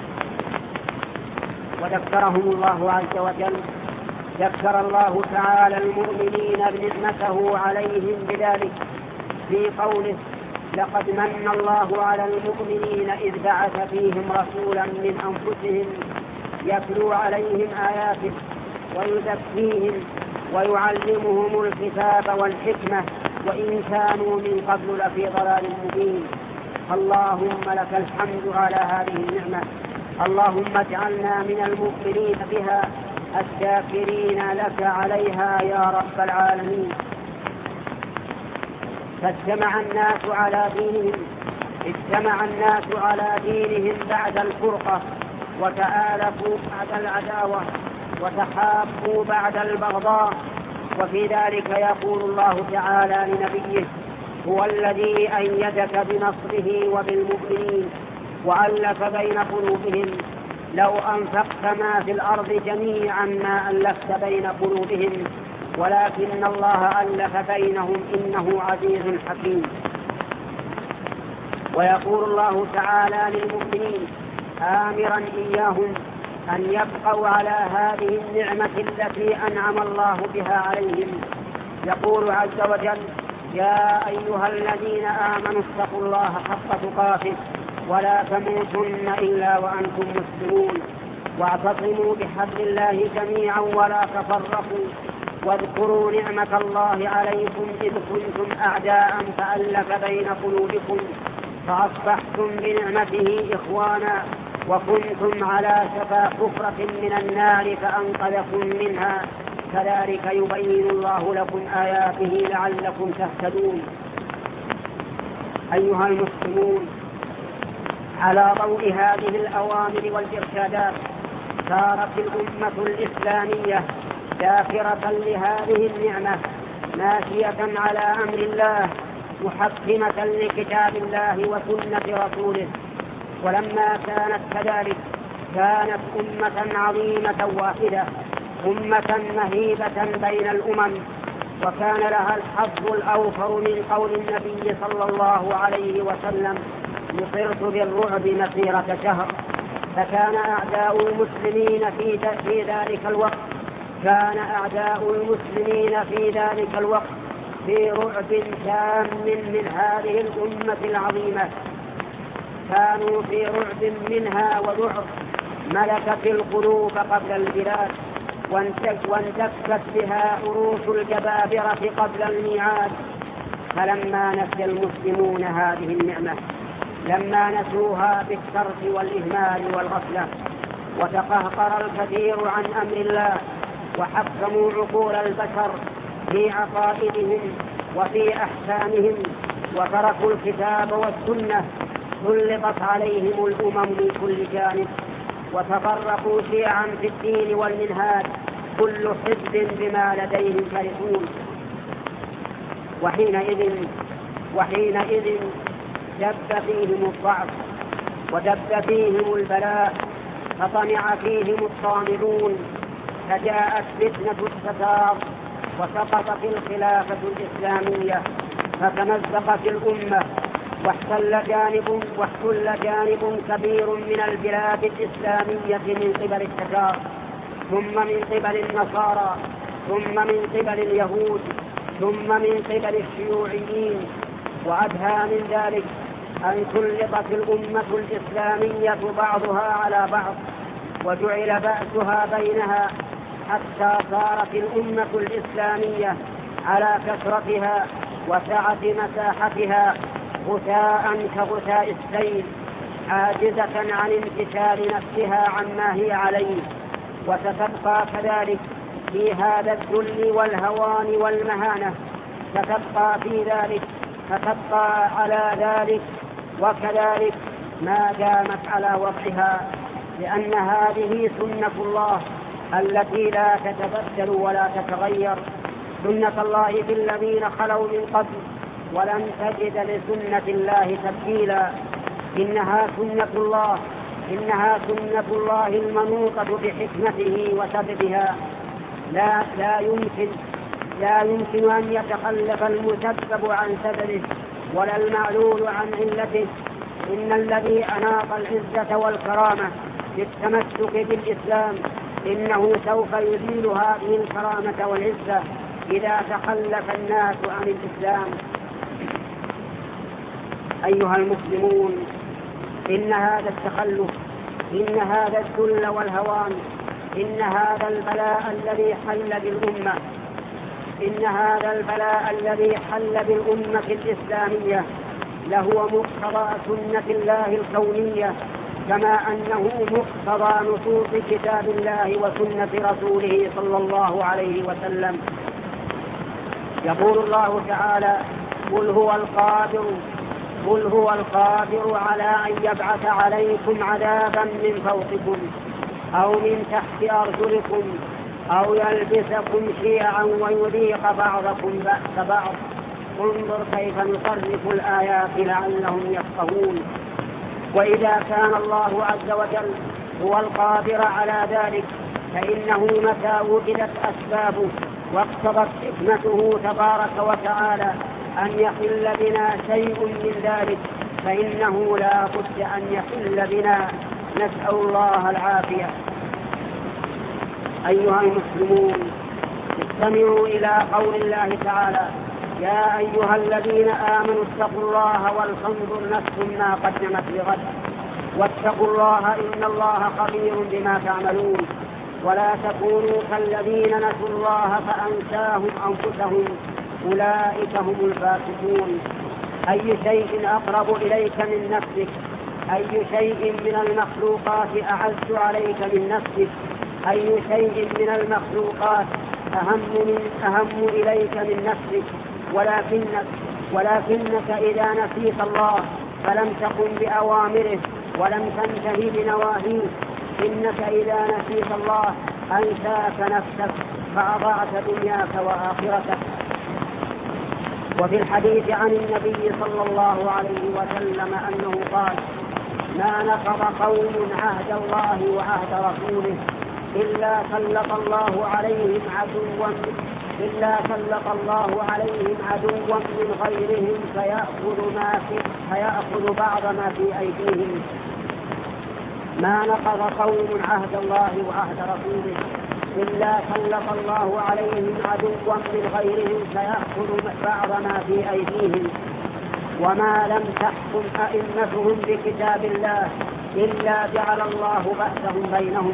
وذكرهم الله عز وجل، ذكر الله تعالى المؤمنين بنعمته عليهم بذلك في قوله: لقد من الله على المؤمنين إذ بعث فيهم رسولا من أنفسهم يتلو عليهم آياته ويزكيهم ويعلمهم الكتاب والحكمة وإن كانوا من قبل لفي ضلال مبين. اللهم لك الحمد على هذه النعمة، اللهم اجعلنا من المؤمنين بها الشاكرين لك عليها يا رب العالمين. فاجتمع الناس على دينهم اجتمع الناس على دينهم بعد الفرقة، وتآلفوا بعد العداوة، وتحابوا بعد البغضاء. وفي ذلك يقول الله تعالى لنبيه: هو الذي أيدك بنصره وبالمؤمنين وألف بين قلوبهم، لو أنفقت ما في الأرض جميعا ما ألفت بين قلوبهم ولكن الله ألف بينهم إنه عزيز حكيم. ويقول الله تعالى للمؤمنين آمرا إياهم أن يبقوا على هذه النعمة التي أنعم الله بها عليهم. يقول عز وجل: يا أيها الذين آمنوا اتقوا الله حق تقاته ولا تموتن إلا وأنتم مسلمون، واعتصموا بحبل الله جميعا ولا تفرقوا، واذكروا نعمة الله عليكم إذ كنتم أعداء فألف بين قلوبكم فأصبحتم بنعمته إخوانا وكنتم على شفا حفرة من النار فأنقذكم منها، كذلك يبين الله لكم آياته لعلكم تهتدون. أيها المسلمون، على ضوء هذه الأوامر والإرشادات صارت الأمة الإسلامية ذاكرة لهذه النعمة، ماشية على أمر الله، محكمة لكتاب الله وسنة رسوله. ولما كانت كذلك كانت أمة عظيمة واحدة، أمة مهيبة بين الأمم، وكان لها الحظ الأوفر من قول النبي صلى الله عليه وسلم: نصرت بالرعب مسيرة شهر. فكان أعداء المسلمين في, في ذلك الوقت كان أعداء المسلمين في ذلك الوقت في رعب تام من هذه الأمة العظيمة، كانوا في رعب منها وذعر ملكت القلوب قبل البلاد، وانتكت بها عروش الجبابرة قبل الميعاد. فلما نسي المسلمون هذه النعمة، لما نسوها بالترك والإهمال والغفلة، وتقهقر الكثير عن أمر الله، وحكموا عقول البشر في عقائدهم وفي أحكامهم، وتركوا الكتاب والسنة، سلطت عليهم الأمم من كل جانب، وتفرقوا شيعا في الدين والمنهاج، كل حزب بما لديهم فرحون. وحينئذ وحينئذ دب فيهم الضعف ودب فيهم البلاء، فطمع فيهم الطامعون، فجاءت فتنة التتار وسقطت الخلافة الإسلامية، فتمزقت الأمة، واحتل جانب واحتل جانب كبير من البلاد الإسلامية من قبل التتار، ثم من قبل النصارى، ثم من قبل اليهود، ثم من قبل الشيوعيين. وأدهى من ذلك أن سلطت الأمة الإسلامية بعضها على بعض، وجعل بأسها بينها، حتى صارت الأمة الإسلامية على كثرتها وسعة مساحتها غثاء كغثاء السيل، عاجزة عن انتشار نفسها عما هي عليه، وستبقى كذلك في هذا الذل والهوان والمهانة، ستبقى في ذلك فتبقى على ذلك وكذلك ما دامت على وضعها، لأن هذه سنة الله التي لا تتبدل ولا تتغير، سنة الله في الذين خلوا من قبل، ولن تجد لسنة الله تبديلا. إنها سنة الله إنها سنة الله المنوطة بحكمته وسببها، لا, لا يمكن لا يمكن أن يتخلف المسبب عن سببه ولا المعلول عن علته. إن الذي أناط العزة والكرامة بالتمسك بالإسلام إنه سوف يزيل هذه الكرامة والعزة إذا تخلف الناس عن الإسلام. أيها المسلمون، إن هذا التخلف، إن هذا الذل والهوان، إن هذا البلاء الذي حل بالأمة إن هذا البلاء الذي حل بالأمة الإسلامية لهو مقتضى سنة الله الكونية، كما أنه مقتضى نصوص كتاب الله وسنة رسوله صلى الله عليه وسلم. يقول الله تعالى: قل هو القادر قل هو القادر على أن يبعث عليكم عذابا من فوقكم أو من تحت أرجلكم أو يلبسكم شيعا ويذيق بعضكم بأس بعض، انظر كيف نصرف الآيات لعلهم يفقهون. وإذا كان الله عز وجل هو القادر على ذلك، فإنه متى وجدت أسبابه واقتضت حكمته تبارك وتعالى أن يحل بنا شيء من ذلك، فإنه لا بد أن يحل بنا، نسأل الله العافية. أيها المسلمون، استمعوا إلى قول الله تعالى: يا أيها الذين آمنوا اتقوا الله ولتنظر نفس ما قدمت لغد واتقوا الله إن الله خبير بما تعملون ولا تكونوا كالذين نسوا الله فأنساهم أنفسهم أولئك هم الفاسقون. أي شيء أقرب إليك من نفسك؟ أي شيء من المخلوقات أعز عليك من نفسك؟ أي شيء من المخلوقات أهم, من أهم إليك من نفسك؟ ولكنك, ولكنك إذا نسيت الله فلم تقم بأوامره ولم تنتهي بنواهيه، إنك إذا نسيت الله أنساك نفسك فأضعت دنياك وآخرتك. وفي الحديث عن النبي صلى الله عليه وسلم أنه قال: ما نقض قوم عهد الله وعهد رسوله إلا سلط الله عليهم عدوا إلا سلط الله عليهم عدوا من غيرهم فيأخذ ما في فيأخذ بعض ما في أيديهم. ما نقض قوم عهد الله وعهد رسوله إلا سلط الله عليهم عدوا من غيرهم فيأخذ بعض ما في أيديهم. وما لم تحكم أئمتهم بكتاب الله إلا جعل الله بأسهم بينهم.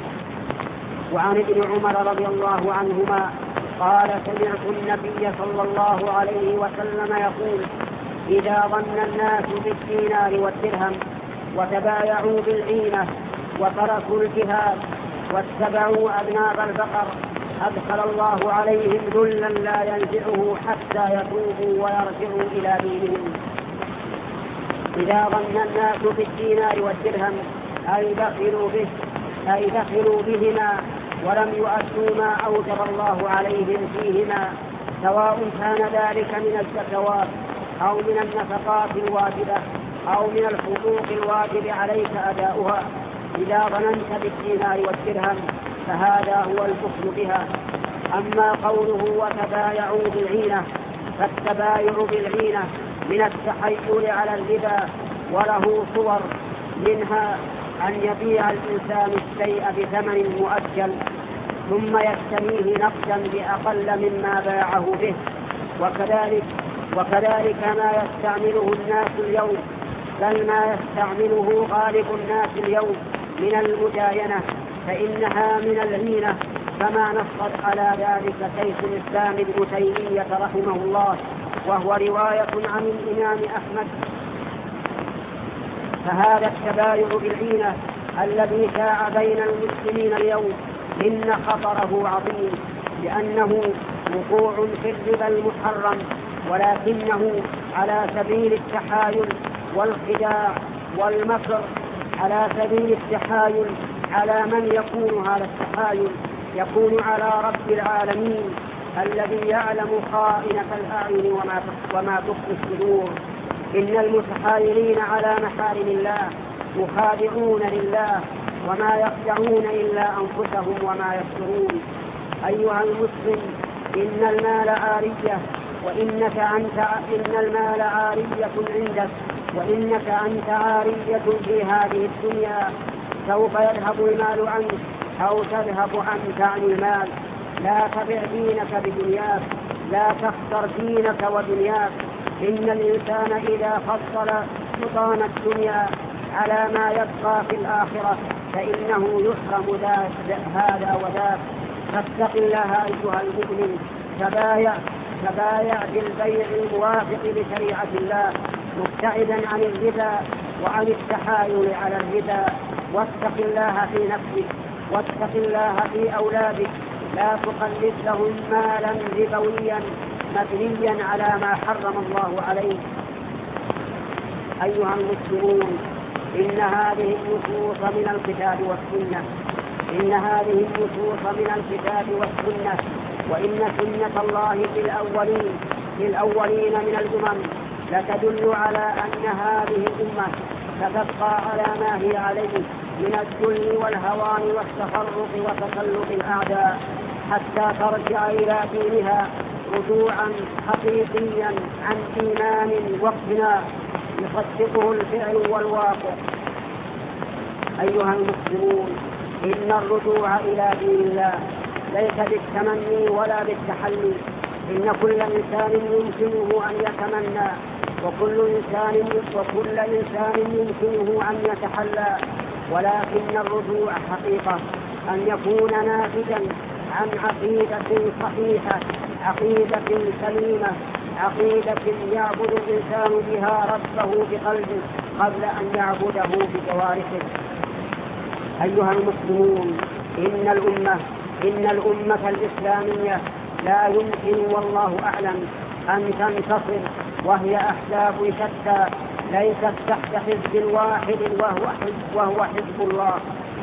وعن ابن عمر رضي الله عنهما قال: سمعت النبي صلى الله عليه وسلم يقول: إذا ظن الناس بالدينار والدرهم وتبايعوا بالعينة وتركوا الجهاد واتبعوا أذناب البقر أدخل الله عليهم ذلا لا ينزعه حتى يتوبوا ويرجعوا إلى دينهم. إذا ظن الناس بالدينار والدرهم أي دخلوا به أي دخلوا بهما ولم يؤدوا ما أوجب الله عليهم فيهما، سواء كان ذلك من الزكوات أو من النفقات الواجبة أو من الحقوق الواجب عليك أداؤها. إذا ظننت بالدينار والدرهم فهذا هو الكفر بها. أما قوله وتبايعوا بالعينة، فالتبايع بالعينة من التحيل على الربا، وله صور، منها أن يبيع الإنسان الشيء بثمن مؤجل ثم يشتريه نقدا بأقل مما باعه به. وكذلك, وكذلك ما يستعمله الناس اليوم، بل ما يستعمله غالب الناس اليوم من المداينة، فإنها من العينة، كما نصت على ذلك شيخ الإسلام ابن تيمية رحمه الله، وهو رواية عن الإمام أحمد. فهذا التبايع بالعينة الذي شاع بين المسلمين اليوم إن خطره عظيم، لأنه وقوع في الربا المحرم، ولكنه على سبيل التحايل والخداع والمكر، على سبيل التحايل على من يكون هذا التحايل؟ يكون على رب العالمين الذي يعلم خائنة الأعين وما وما تخفي الصدور. إن المتحايلين على محارم الله مخادعون لله وما يخدعون إلا أنفسهم وما يشعرون. أيها المسلم، إن المال عارية وإنك أنت إن المال عارية عندك وإنك أنت عارية في هذه الدنيا، سوف يذهب المال عنك أو تذهب أنت عن المال. لا تبع دينك بدنياك، لا تخسر دينك ودنياك. إن الإنسان إذا فصل حطام الدنيا على ما يبقى في الآخرة فإنه يحرم هذا وذاك. فاتق الله أيها المؤمن، تبايع تبايع بالبيع الموافق لشريعة الله، مبتعدا عن الربا وعن التحايل على الربا. واتق الله في نفسك، واتق الله في أولادك، لا تخلف لهم مالا ربويا مبنيا على ما حرم الله عليه. أيها المسلمون، إن هذه النصوص من الكتاب والسنة إن هذه النصوص من الكتاب والسنة وإن سنة الله في الأولين في الأولين من الأمم لتدل على أن هذه الأمة ستبقى على ما هي عليه من الذل والهوان والتفرق وتسلط الأعداء، حتى ترجع إلى دينها رجوعا حقيقيا عن إيمان واقتناع يصدقه الفعل والواقع. أيها المسلمون، إن الرجوع إلى دين الله ليس بالتمني ولا بالتحلي. إن كل إنسان يمكنه أن يتمنى، وكل إنسان وكل إنسان يمكنه أن يتحلى، ولكن الرجوع حقيقة أن يكون ناتجا عن عقيدة صحيحة، عقيدة سليمة، عقيدة يعبد الإنسان بها ربه بقلبه قبل أن يعبده بجوارحه. أيها المسلمون، إن الأمة إن الأمة الإسلامية لا يمكن والله أعلم أن تنتصر وهي أحزاب شتى ليست تحت حزب واحد وهو حزب, وهو حزب الله.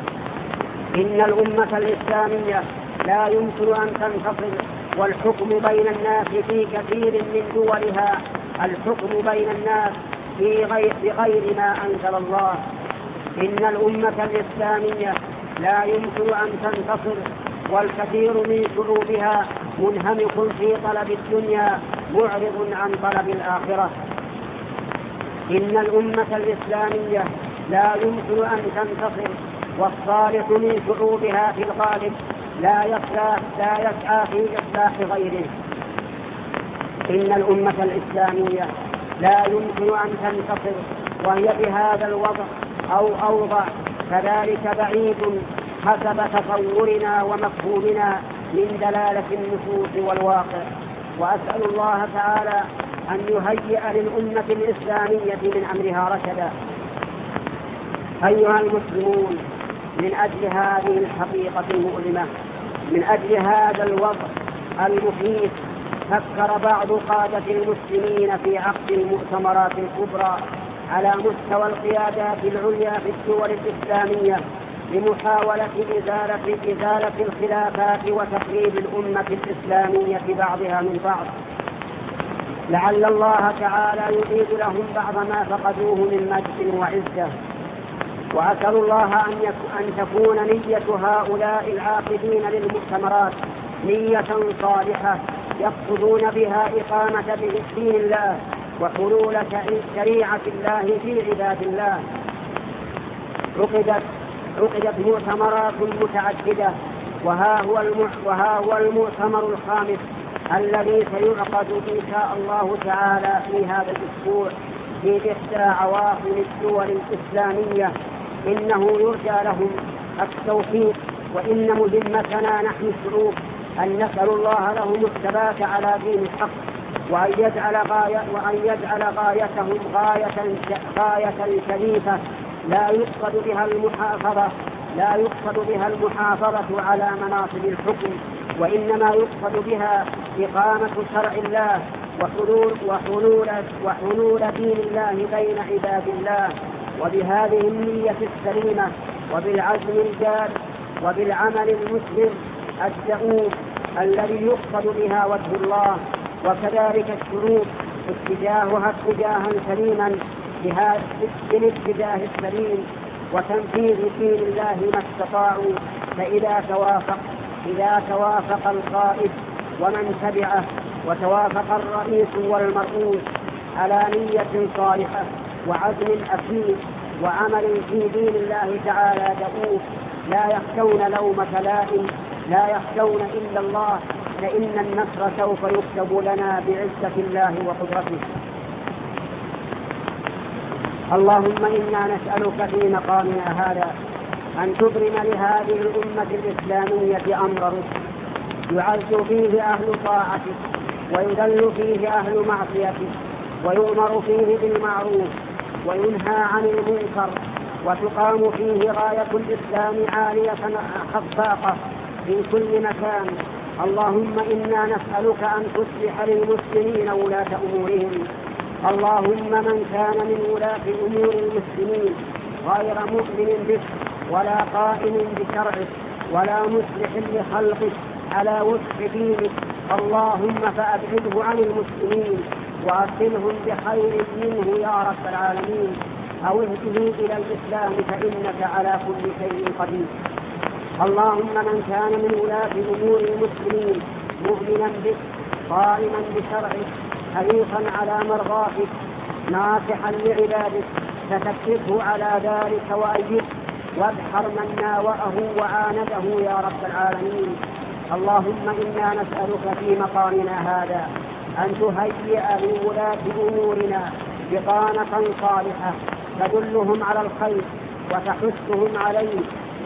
إن الأمة الإسلامية لا يمكن أن تنتصر والحكم بين الناس في كثير من دولها الحكم بين الناس في غير, بغير ما أنزل الله. إن الأمة الإسلامية لا يمكن أن تنتصر والكثير من شعوبها منهمك في طلب الدنيا معرض عن طلب الآخرة. إن الأمة الإسلامية لا يمكن أن تنتصر والصالح من شعوبها في الغالب لا يسعى لا يسعى في إصلاح غيره. إن الأمة الإسلامية لا يمكن أن تنتصر وهي بهذا الوضع أو أوضع، فذلك بعيد حسب تصورنا ومفهومنا من دلالة النصوص والواقع. وأسأل الله تعالى أن يهيئ للأمة الإسلامية من أمرها رشدا. أيها المسلمون، من أجل هذه الحقيقة المؤلمة، من أجل هذا الوضع المخيف، فكر بعض قادة المسلمين في عقد المؤتمرات الكبرى على مستوى القيادات العليا في الدول الإسلامية لمحاولة إزالة, إزالة الخلافات وتقريب الأمة الإسلامية بعضها من بعض، لعل الله تعالى يعيد لهم بعض ما فقدوه من مجد وعزة. وأسأل الله أن تكون نية هؤلاء العاقدين للمؤتمرات نية صالحة يقصدون بها إقامة دين الله وحلول شريعة الله في عباد الله. عقدت عقدت مؤتمرات متعددة، وها هو وها هو المؤتمر الخامس الذي سيعقد إن شاء الله تعالى في هذا الأسبوع في إحدى عواصم الدول الإسلامية. إنه يرجى لهم التوفيق، وإن مهمتنا نحن الشعوب أن نسأل الله لهم الثبات على دين الحق، وأن يجعل غاية وأن يجعل غايتهم غاية غاية شريفة لا يقصد بها المحافظة لا يقصد بها المحافظة على مناصب الحكم، وإنما يقصد بها إقامة شرع الله وحلول وحلول وحلول دين الله بين عباد الله. وبهذه النية السليمة وبالعزم الجاد وبالعمل المسلم الدؤوب الذي يقصد بها وجه الله، وكذلك الشروط اتجاهها اتجاها سليما بالاتجاه السليم وتنفيذ دين الله ما استطاعوا. فإذا توافق إذا توافق القائد ومن تبعه وتوافق الرئيس والمرؤوس على نية صالحة وعزم أكيد وعمل في دين الله تعالى دؤوب لا يخشون لومة لائم لا يخشون إلا الله، فإن النصر سوف يكتب لنا بعزة الله وقدرته. اللهم إنا نسألك في مقامنا هذا أن تبرم لهذه الأمة الإسلامية أمر رشد يعز فيه أهل طاعتك ويذل فيه أهل معصيتك، ويؤمر فيه بالمعروف وينهى عن المنكر، وتقام فيه راية الإسلام عالية خفاقة في كل مكان. اللهم إنا نسألك أن تصلح للمسلمين ولاة أمورهم. اللهم من كان من ولاة أمور المسلمين غير مؤمن بك ولا قائم بشرعك ولا مصلح لخلقك على وفق دينك، اللهم فأبعده عن المسلمين وأرسلهم بخير منه يا رب العالمين، أو اهده إلى الإسلام فإنك على كل شيء قدير. اللهم من كان من ولاة أمور المسلمين مؤمنا بك قائما بشرعك حريصا على مرضاتك ناصحا لعبادك فتكفه على ذلك وأيده وابحر من ناوأه وعانده يا رب العالمين. اللهم إنا نسألك في مقامنا هذا أن تهيئ لولاة أمورنا بطانة صالحة تدلهم على الخير وتحثهم عليه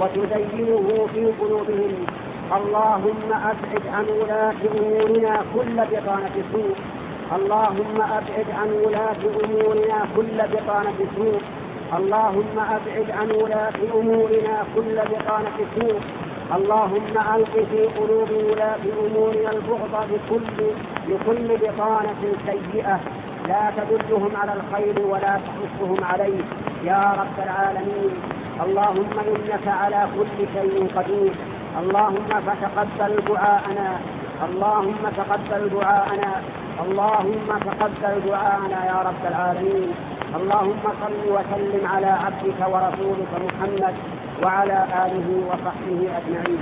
وتزينه في قلوبهم. اللهم أبعد عن ولاة أمورنا كل بطانة سوء اللهم أبعد عن ولاة أمورنا كل بطانة سوء اللهم أبعد عن ولاة أمورنا كل بطانة سوء اللهم ألق في قلوب ولاة أمورنا البغض بكل لكل بطانة سيئة لا تدلهم على الخير ولا تحثهم عليه يا رب العالمين. اللهم إنك على كل شيء قدير. اللهم فتقبل دعاءنا اللهم تقبل دعاءنا اللهم تقبل دعاءنا يا رب العالمين. اللهم صل وسلم على عبدك ورسولك محمد وعلى آله وصحبه أجمعين.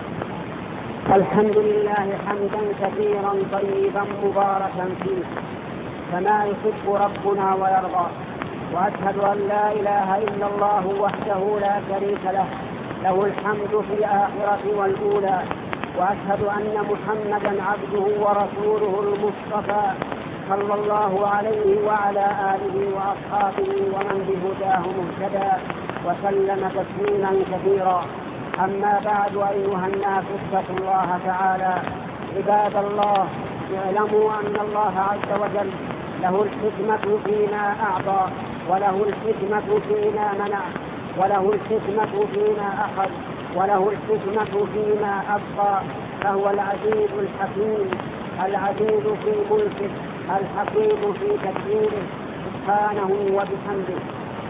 الحمد لله حمدا كثيرا طيبا مباركا فيه كما يحب ربنا ويرضى، وأشهد أن لا إله إلا الله وحده لا شريك له له الحمد في الآخرة والأولى، وأشهد أن محمدا عبده ورسوله المصطفى صلى الله عليه وعلى آله وأصحابه ومن بهداه مهتدى وسلم تسليما كثيرا. أما بعد، أيها الناس اتقوا الله تعالى عباد الله. اعلموا أن الله عز وجل له الحكمة فيما أعطى وله الحكمة فيما منع وله الحكمة فيما أخذ وله الحكمة فيما أبقى، فهو العزيز الحكيم العزيز في ملكه الحكيم في تدبيره سبحانه وبحمده.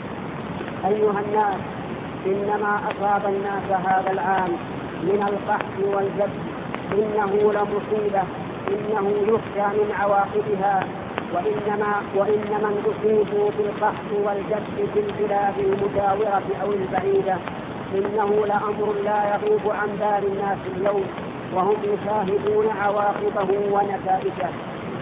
أيها الناس، إنما أصاب الناس هذا العام من القحط والجد إنه لمصيبة إنه يخشى من عواقبها، وإنما وإن من أصيبوا بالقحط والجد في البلاد المجاورة أو البعيدة إنه لأمر لا يغيب عن بال الناس اليوم، وهم يشاهدون عواقبه ونتائجه،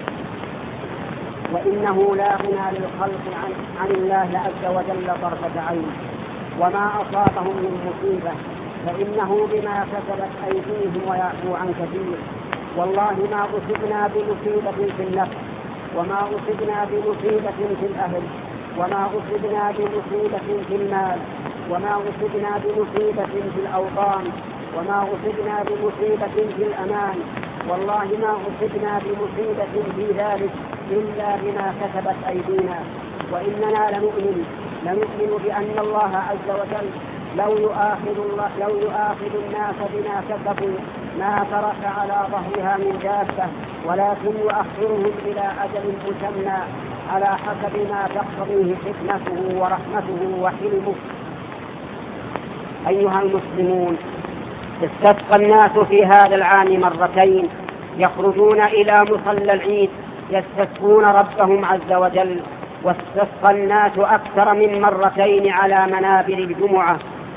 وإنه لا غنى للخلق عن, عن الله عز وجل طرفة عين. وما أصابهم من مصيبة فإنه بما كسبت أيديهم ويعفو عن كثير. والله ما أصبنا بمصيبة في النفس، وما أصبنا بمصيبة في الأهل، وما أصبنا بمصيبة في المال، وما أصبنا بمصيبة في الأوطان، وما أصبنا بمصيبة في الأمان. والله ما أصبنا بمصيبة في ذلك إلا بما كسبت أيدينا. وإننا لنؤمن لنؤمن بأن الله عز وجل لو يؤاخذ, الله لو يؤاخذ الناس بما كسبوا ما ترك على ظهرها من دابة، ولكن يؤخرهم إلى أجل مسمى على حسب ما تقتضيه حكمته ورحمته وحلمه. أيها المسلمون، استسقى الناس في هذا العام مرتين، يخرجون إلى مصلى العيد يستسقون ربهم عز وجل، واستسقى الناس أكثر من مرتين على منابر الجمعة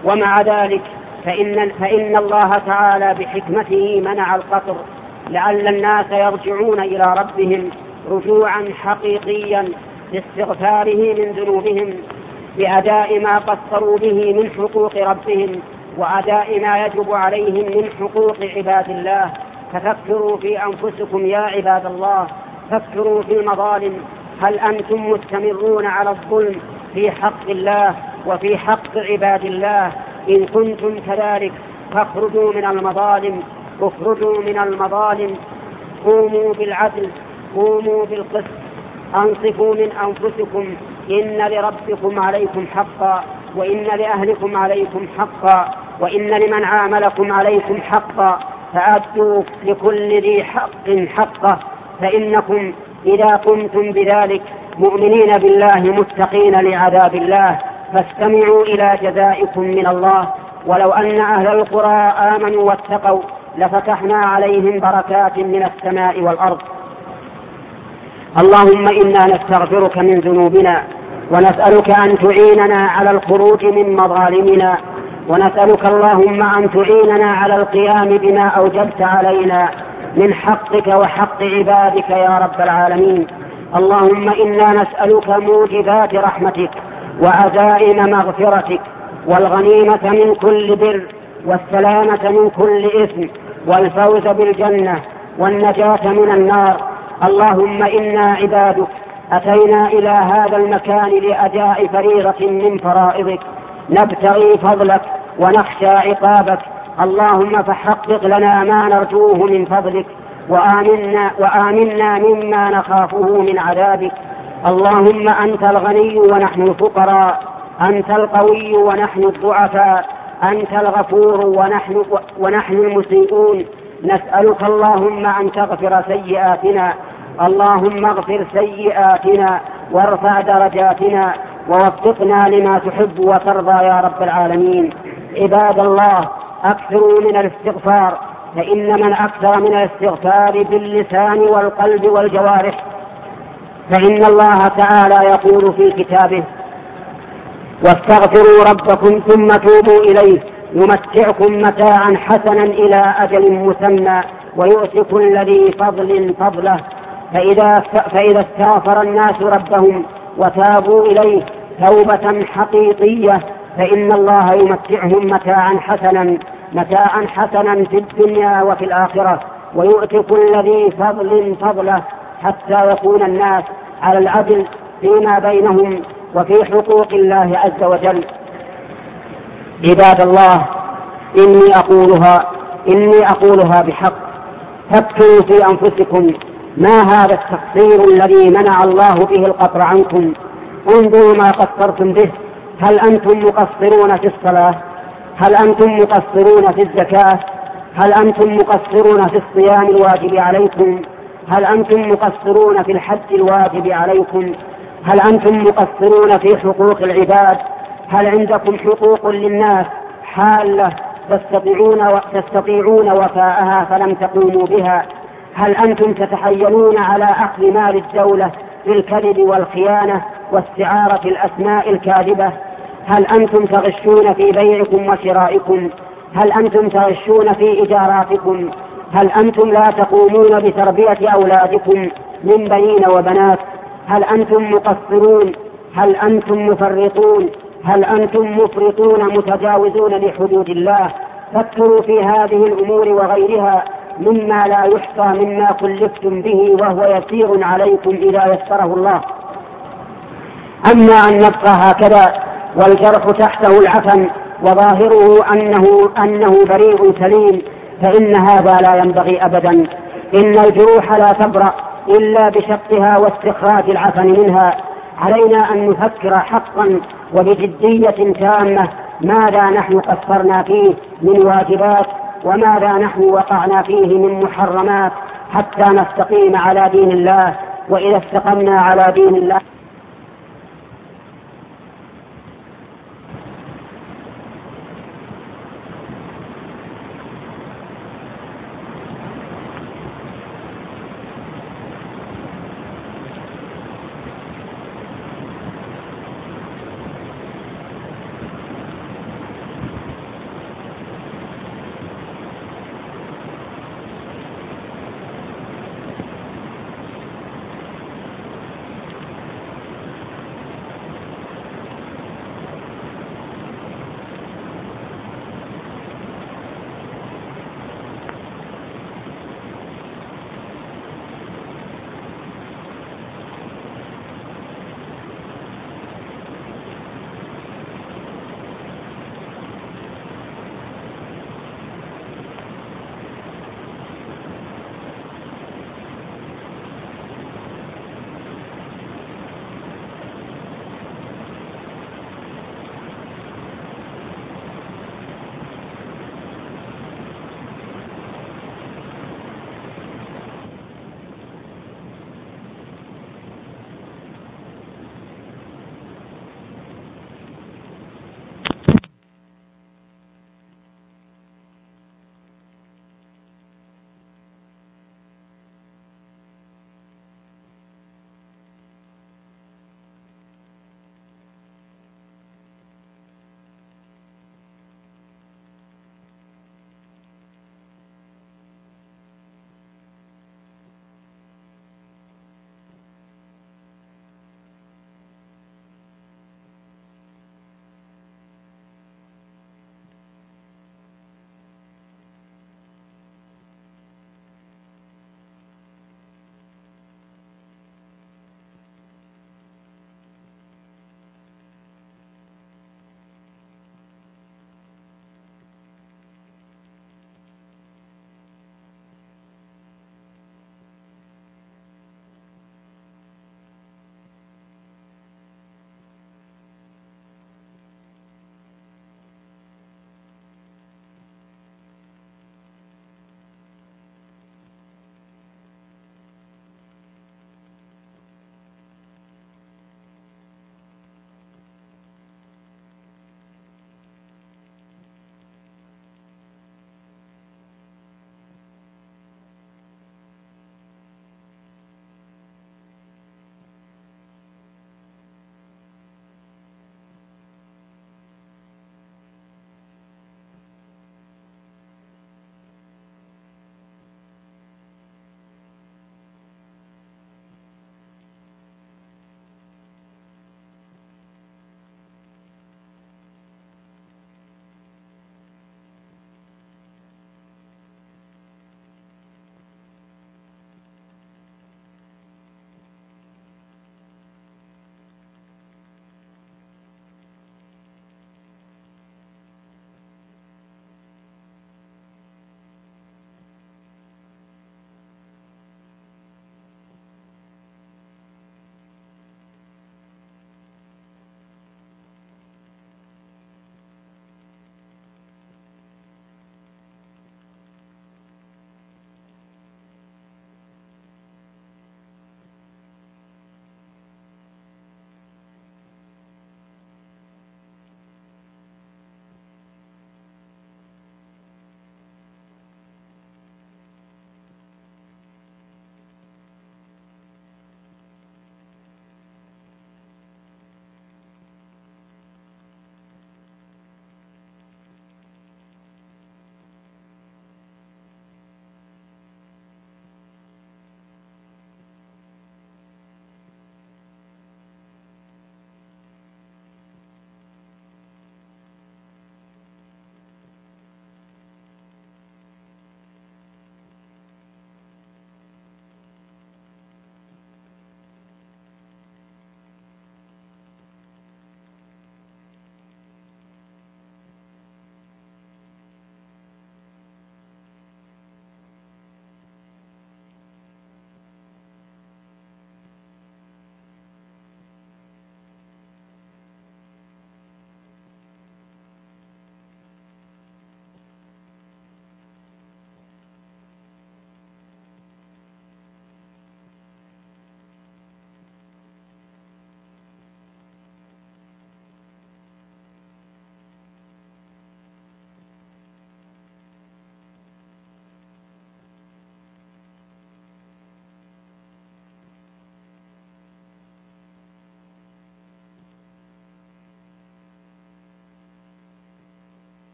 ومع ذلك فإن, فإن الله تعالى بحكمته منع القطر لعل الناس يرجعون إلى ربهم رجوعا حقيقيا لاستغفاره من ذنوبهم بأداء ما قصروا به من حقوق ربهم وأداء ما يجب عليهم من حقوق عباد الله. ففكروا في أنفسكم يا عباد الله، فكروا في المظالم. هل أنتم مستمرون على الظلم في حق الله وفي حق عباد الله؟ إن كنتم كذلك فاخرجوا من المظالم، اخرجوا من المظالم، قوموا بالعدل، قوموا بالقسط، أنصفوا من أنفسكم، إن لربكم عليكم حقا، وإن لأهلكم عليكم حقا، وإن لمن عاملكم عليكم حقا، فأدوا لكل ذي حق حقه. فإنكم إذا قمتم بذلك مؤمنين بالله متقين لعذاب الله فاستمعوا إلى جزائكم من الله. ولو أن أهل القرى آمنوا واتقوا لفتحنا عليهم بركات من السماء والأرض. اللهم إنا نستغفرك من ذنوبنا ونسألك أن تعيننا على الخروج من مظالمنا، ونسألك اللهم أن تعيننا على القيام بما أوجبت علينا من حقك وحق عبادك يا رب العالمين. اللهم إنا نسألك موجبات رحمتك وعزائم مغفرتك والغنيمة من كل بر والسلامة من كل إثم والفوز بالجنة والنجاة من النار. اللهم إنا عبادك أتينا إلى هذا المكان لأداء فريضة من فرائضك نبتغي فضلك ونخشى عقابك. اللهم فحقق لنا ما نرجوه من فضلك وآمنا, وآمنا مما نخافه من عذابك. اللهم أنت الغني ونحن الفقراء، أنت القوي ونحن الضعفاء، أنت الغفور ونحن, ونحن المسيئون. نسألك اللهم أن تغفر سيئاتنا، اللهم اغفر سيئاتنا وارفع درجاتنا ووفقنا لما تحب وترضى يا رب العالمين. عباد الله، أكثروا من الاستغفار، فإن من أكثر من الاستغفار باللسان والقلب والجوارح فإن الله تعالى يقول في كتابه: واستغفروا ربكم ثم توبوا إليه يمتعكم متاعا حسنا إلى أجل مسمى ويؤتي كل ذي فضل فضله. فإذا, فإذا استغفر الناس ربهم وتابوا إليه توبة حقيقية فإن الله يمتعهم متاعا حسنا متاعا حسنا في الدنيا وفي الآخرة ويؤتي كل ذي فضل فضله، حتى يكون الناس على العدل فيما بينهم وفي حقوق الله عز وجل. عباد الله، إني أقولها إني أقولها بحق. فكروا في أنفسكم، ما هذا التقصير الذي منع الله به القطر عنكم؟ انظروا ما قصرتم به. هل أنتم مقصرون في الصلاة؟ هل أنتم مقصرون في الزكاة؟ هل أنتم مقصرون في الصيام الواجب عليكم؟ هل أنتم مقصرون في الحج الواجب عليكم؟ هل أنتم مقصرون في حقوق العباد؟ هل عندكم حقوق للناس حالة تستطيعون, تستطيعون وفاءها فلم تقوموا بها؟ هل أنتم تتحيلون على أخذ مال الدولة بالكذب والخيانة واستعارة الأسماء الكاذبة؟ هل أنتم تغشون في بيعكم وشرائكم؟ هل أنتم تغشون في إجاراتكم؟ هل أنتم لا تقومون بتربية أولادكم من بنين وبنات؟ هل أنتم مقصرون؟ هل أنتم مفرطون؟ هل أنتم مفرطون متجاوزون لحدود الله؟ فكروا في هذه الأمور وغيرها مما لا يحصى مما كلفتم به وهو يسير عليكم إذا يسره الله. أما أن نبقى هكذا والجرح تحته العفن وظاهره أنه, أنه بريء سليم فإن هذا لا ينبغي أبدا. إن الجروح لا تبرأ إلا بشقها واستخراج العفن منها. علينا أن نفكر حقا وبجدية تامة ماذا نحن قصرنا فيه من واجبات وماذا نحن وقعنا فيه من محرمات حتى نستقيم على دين الله. وإذا استقمنا على دين الله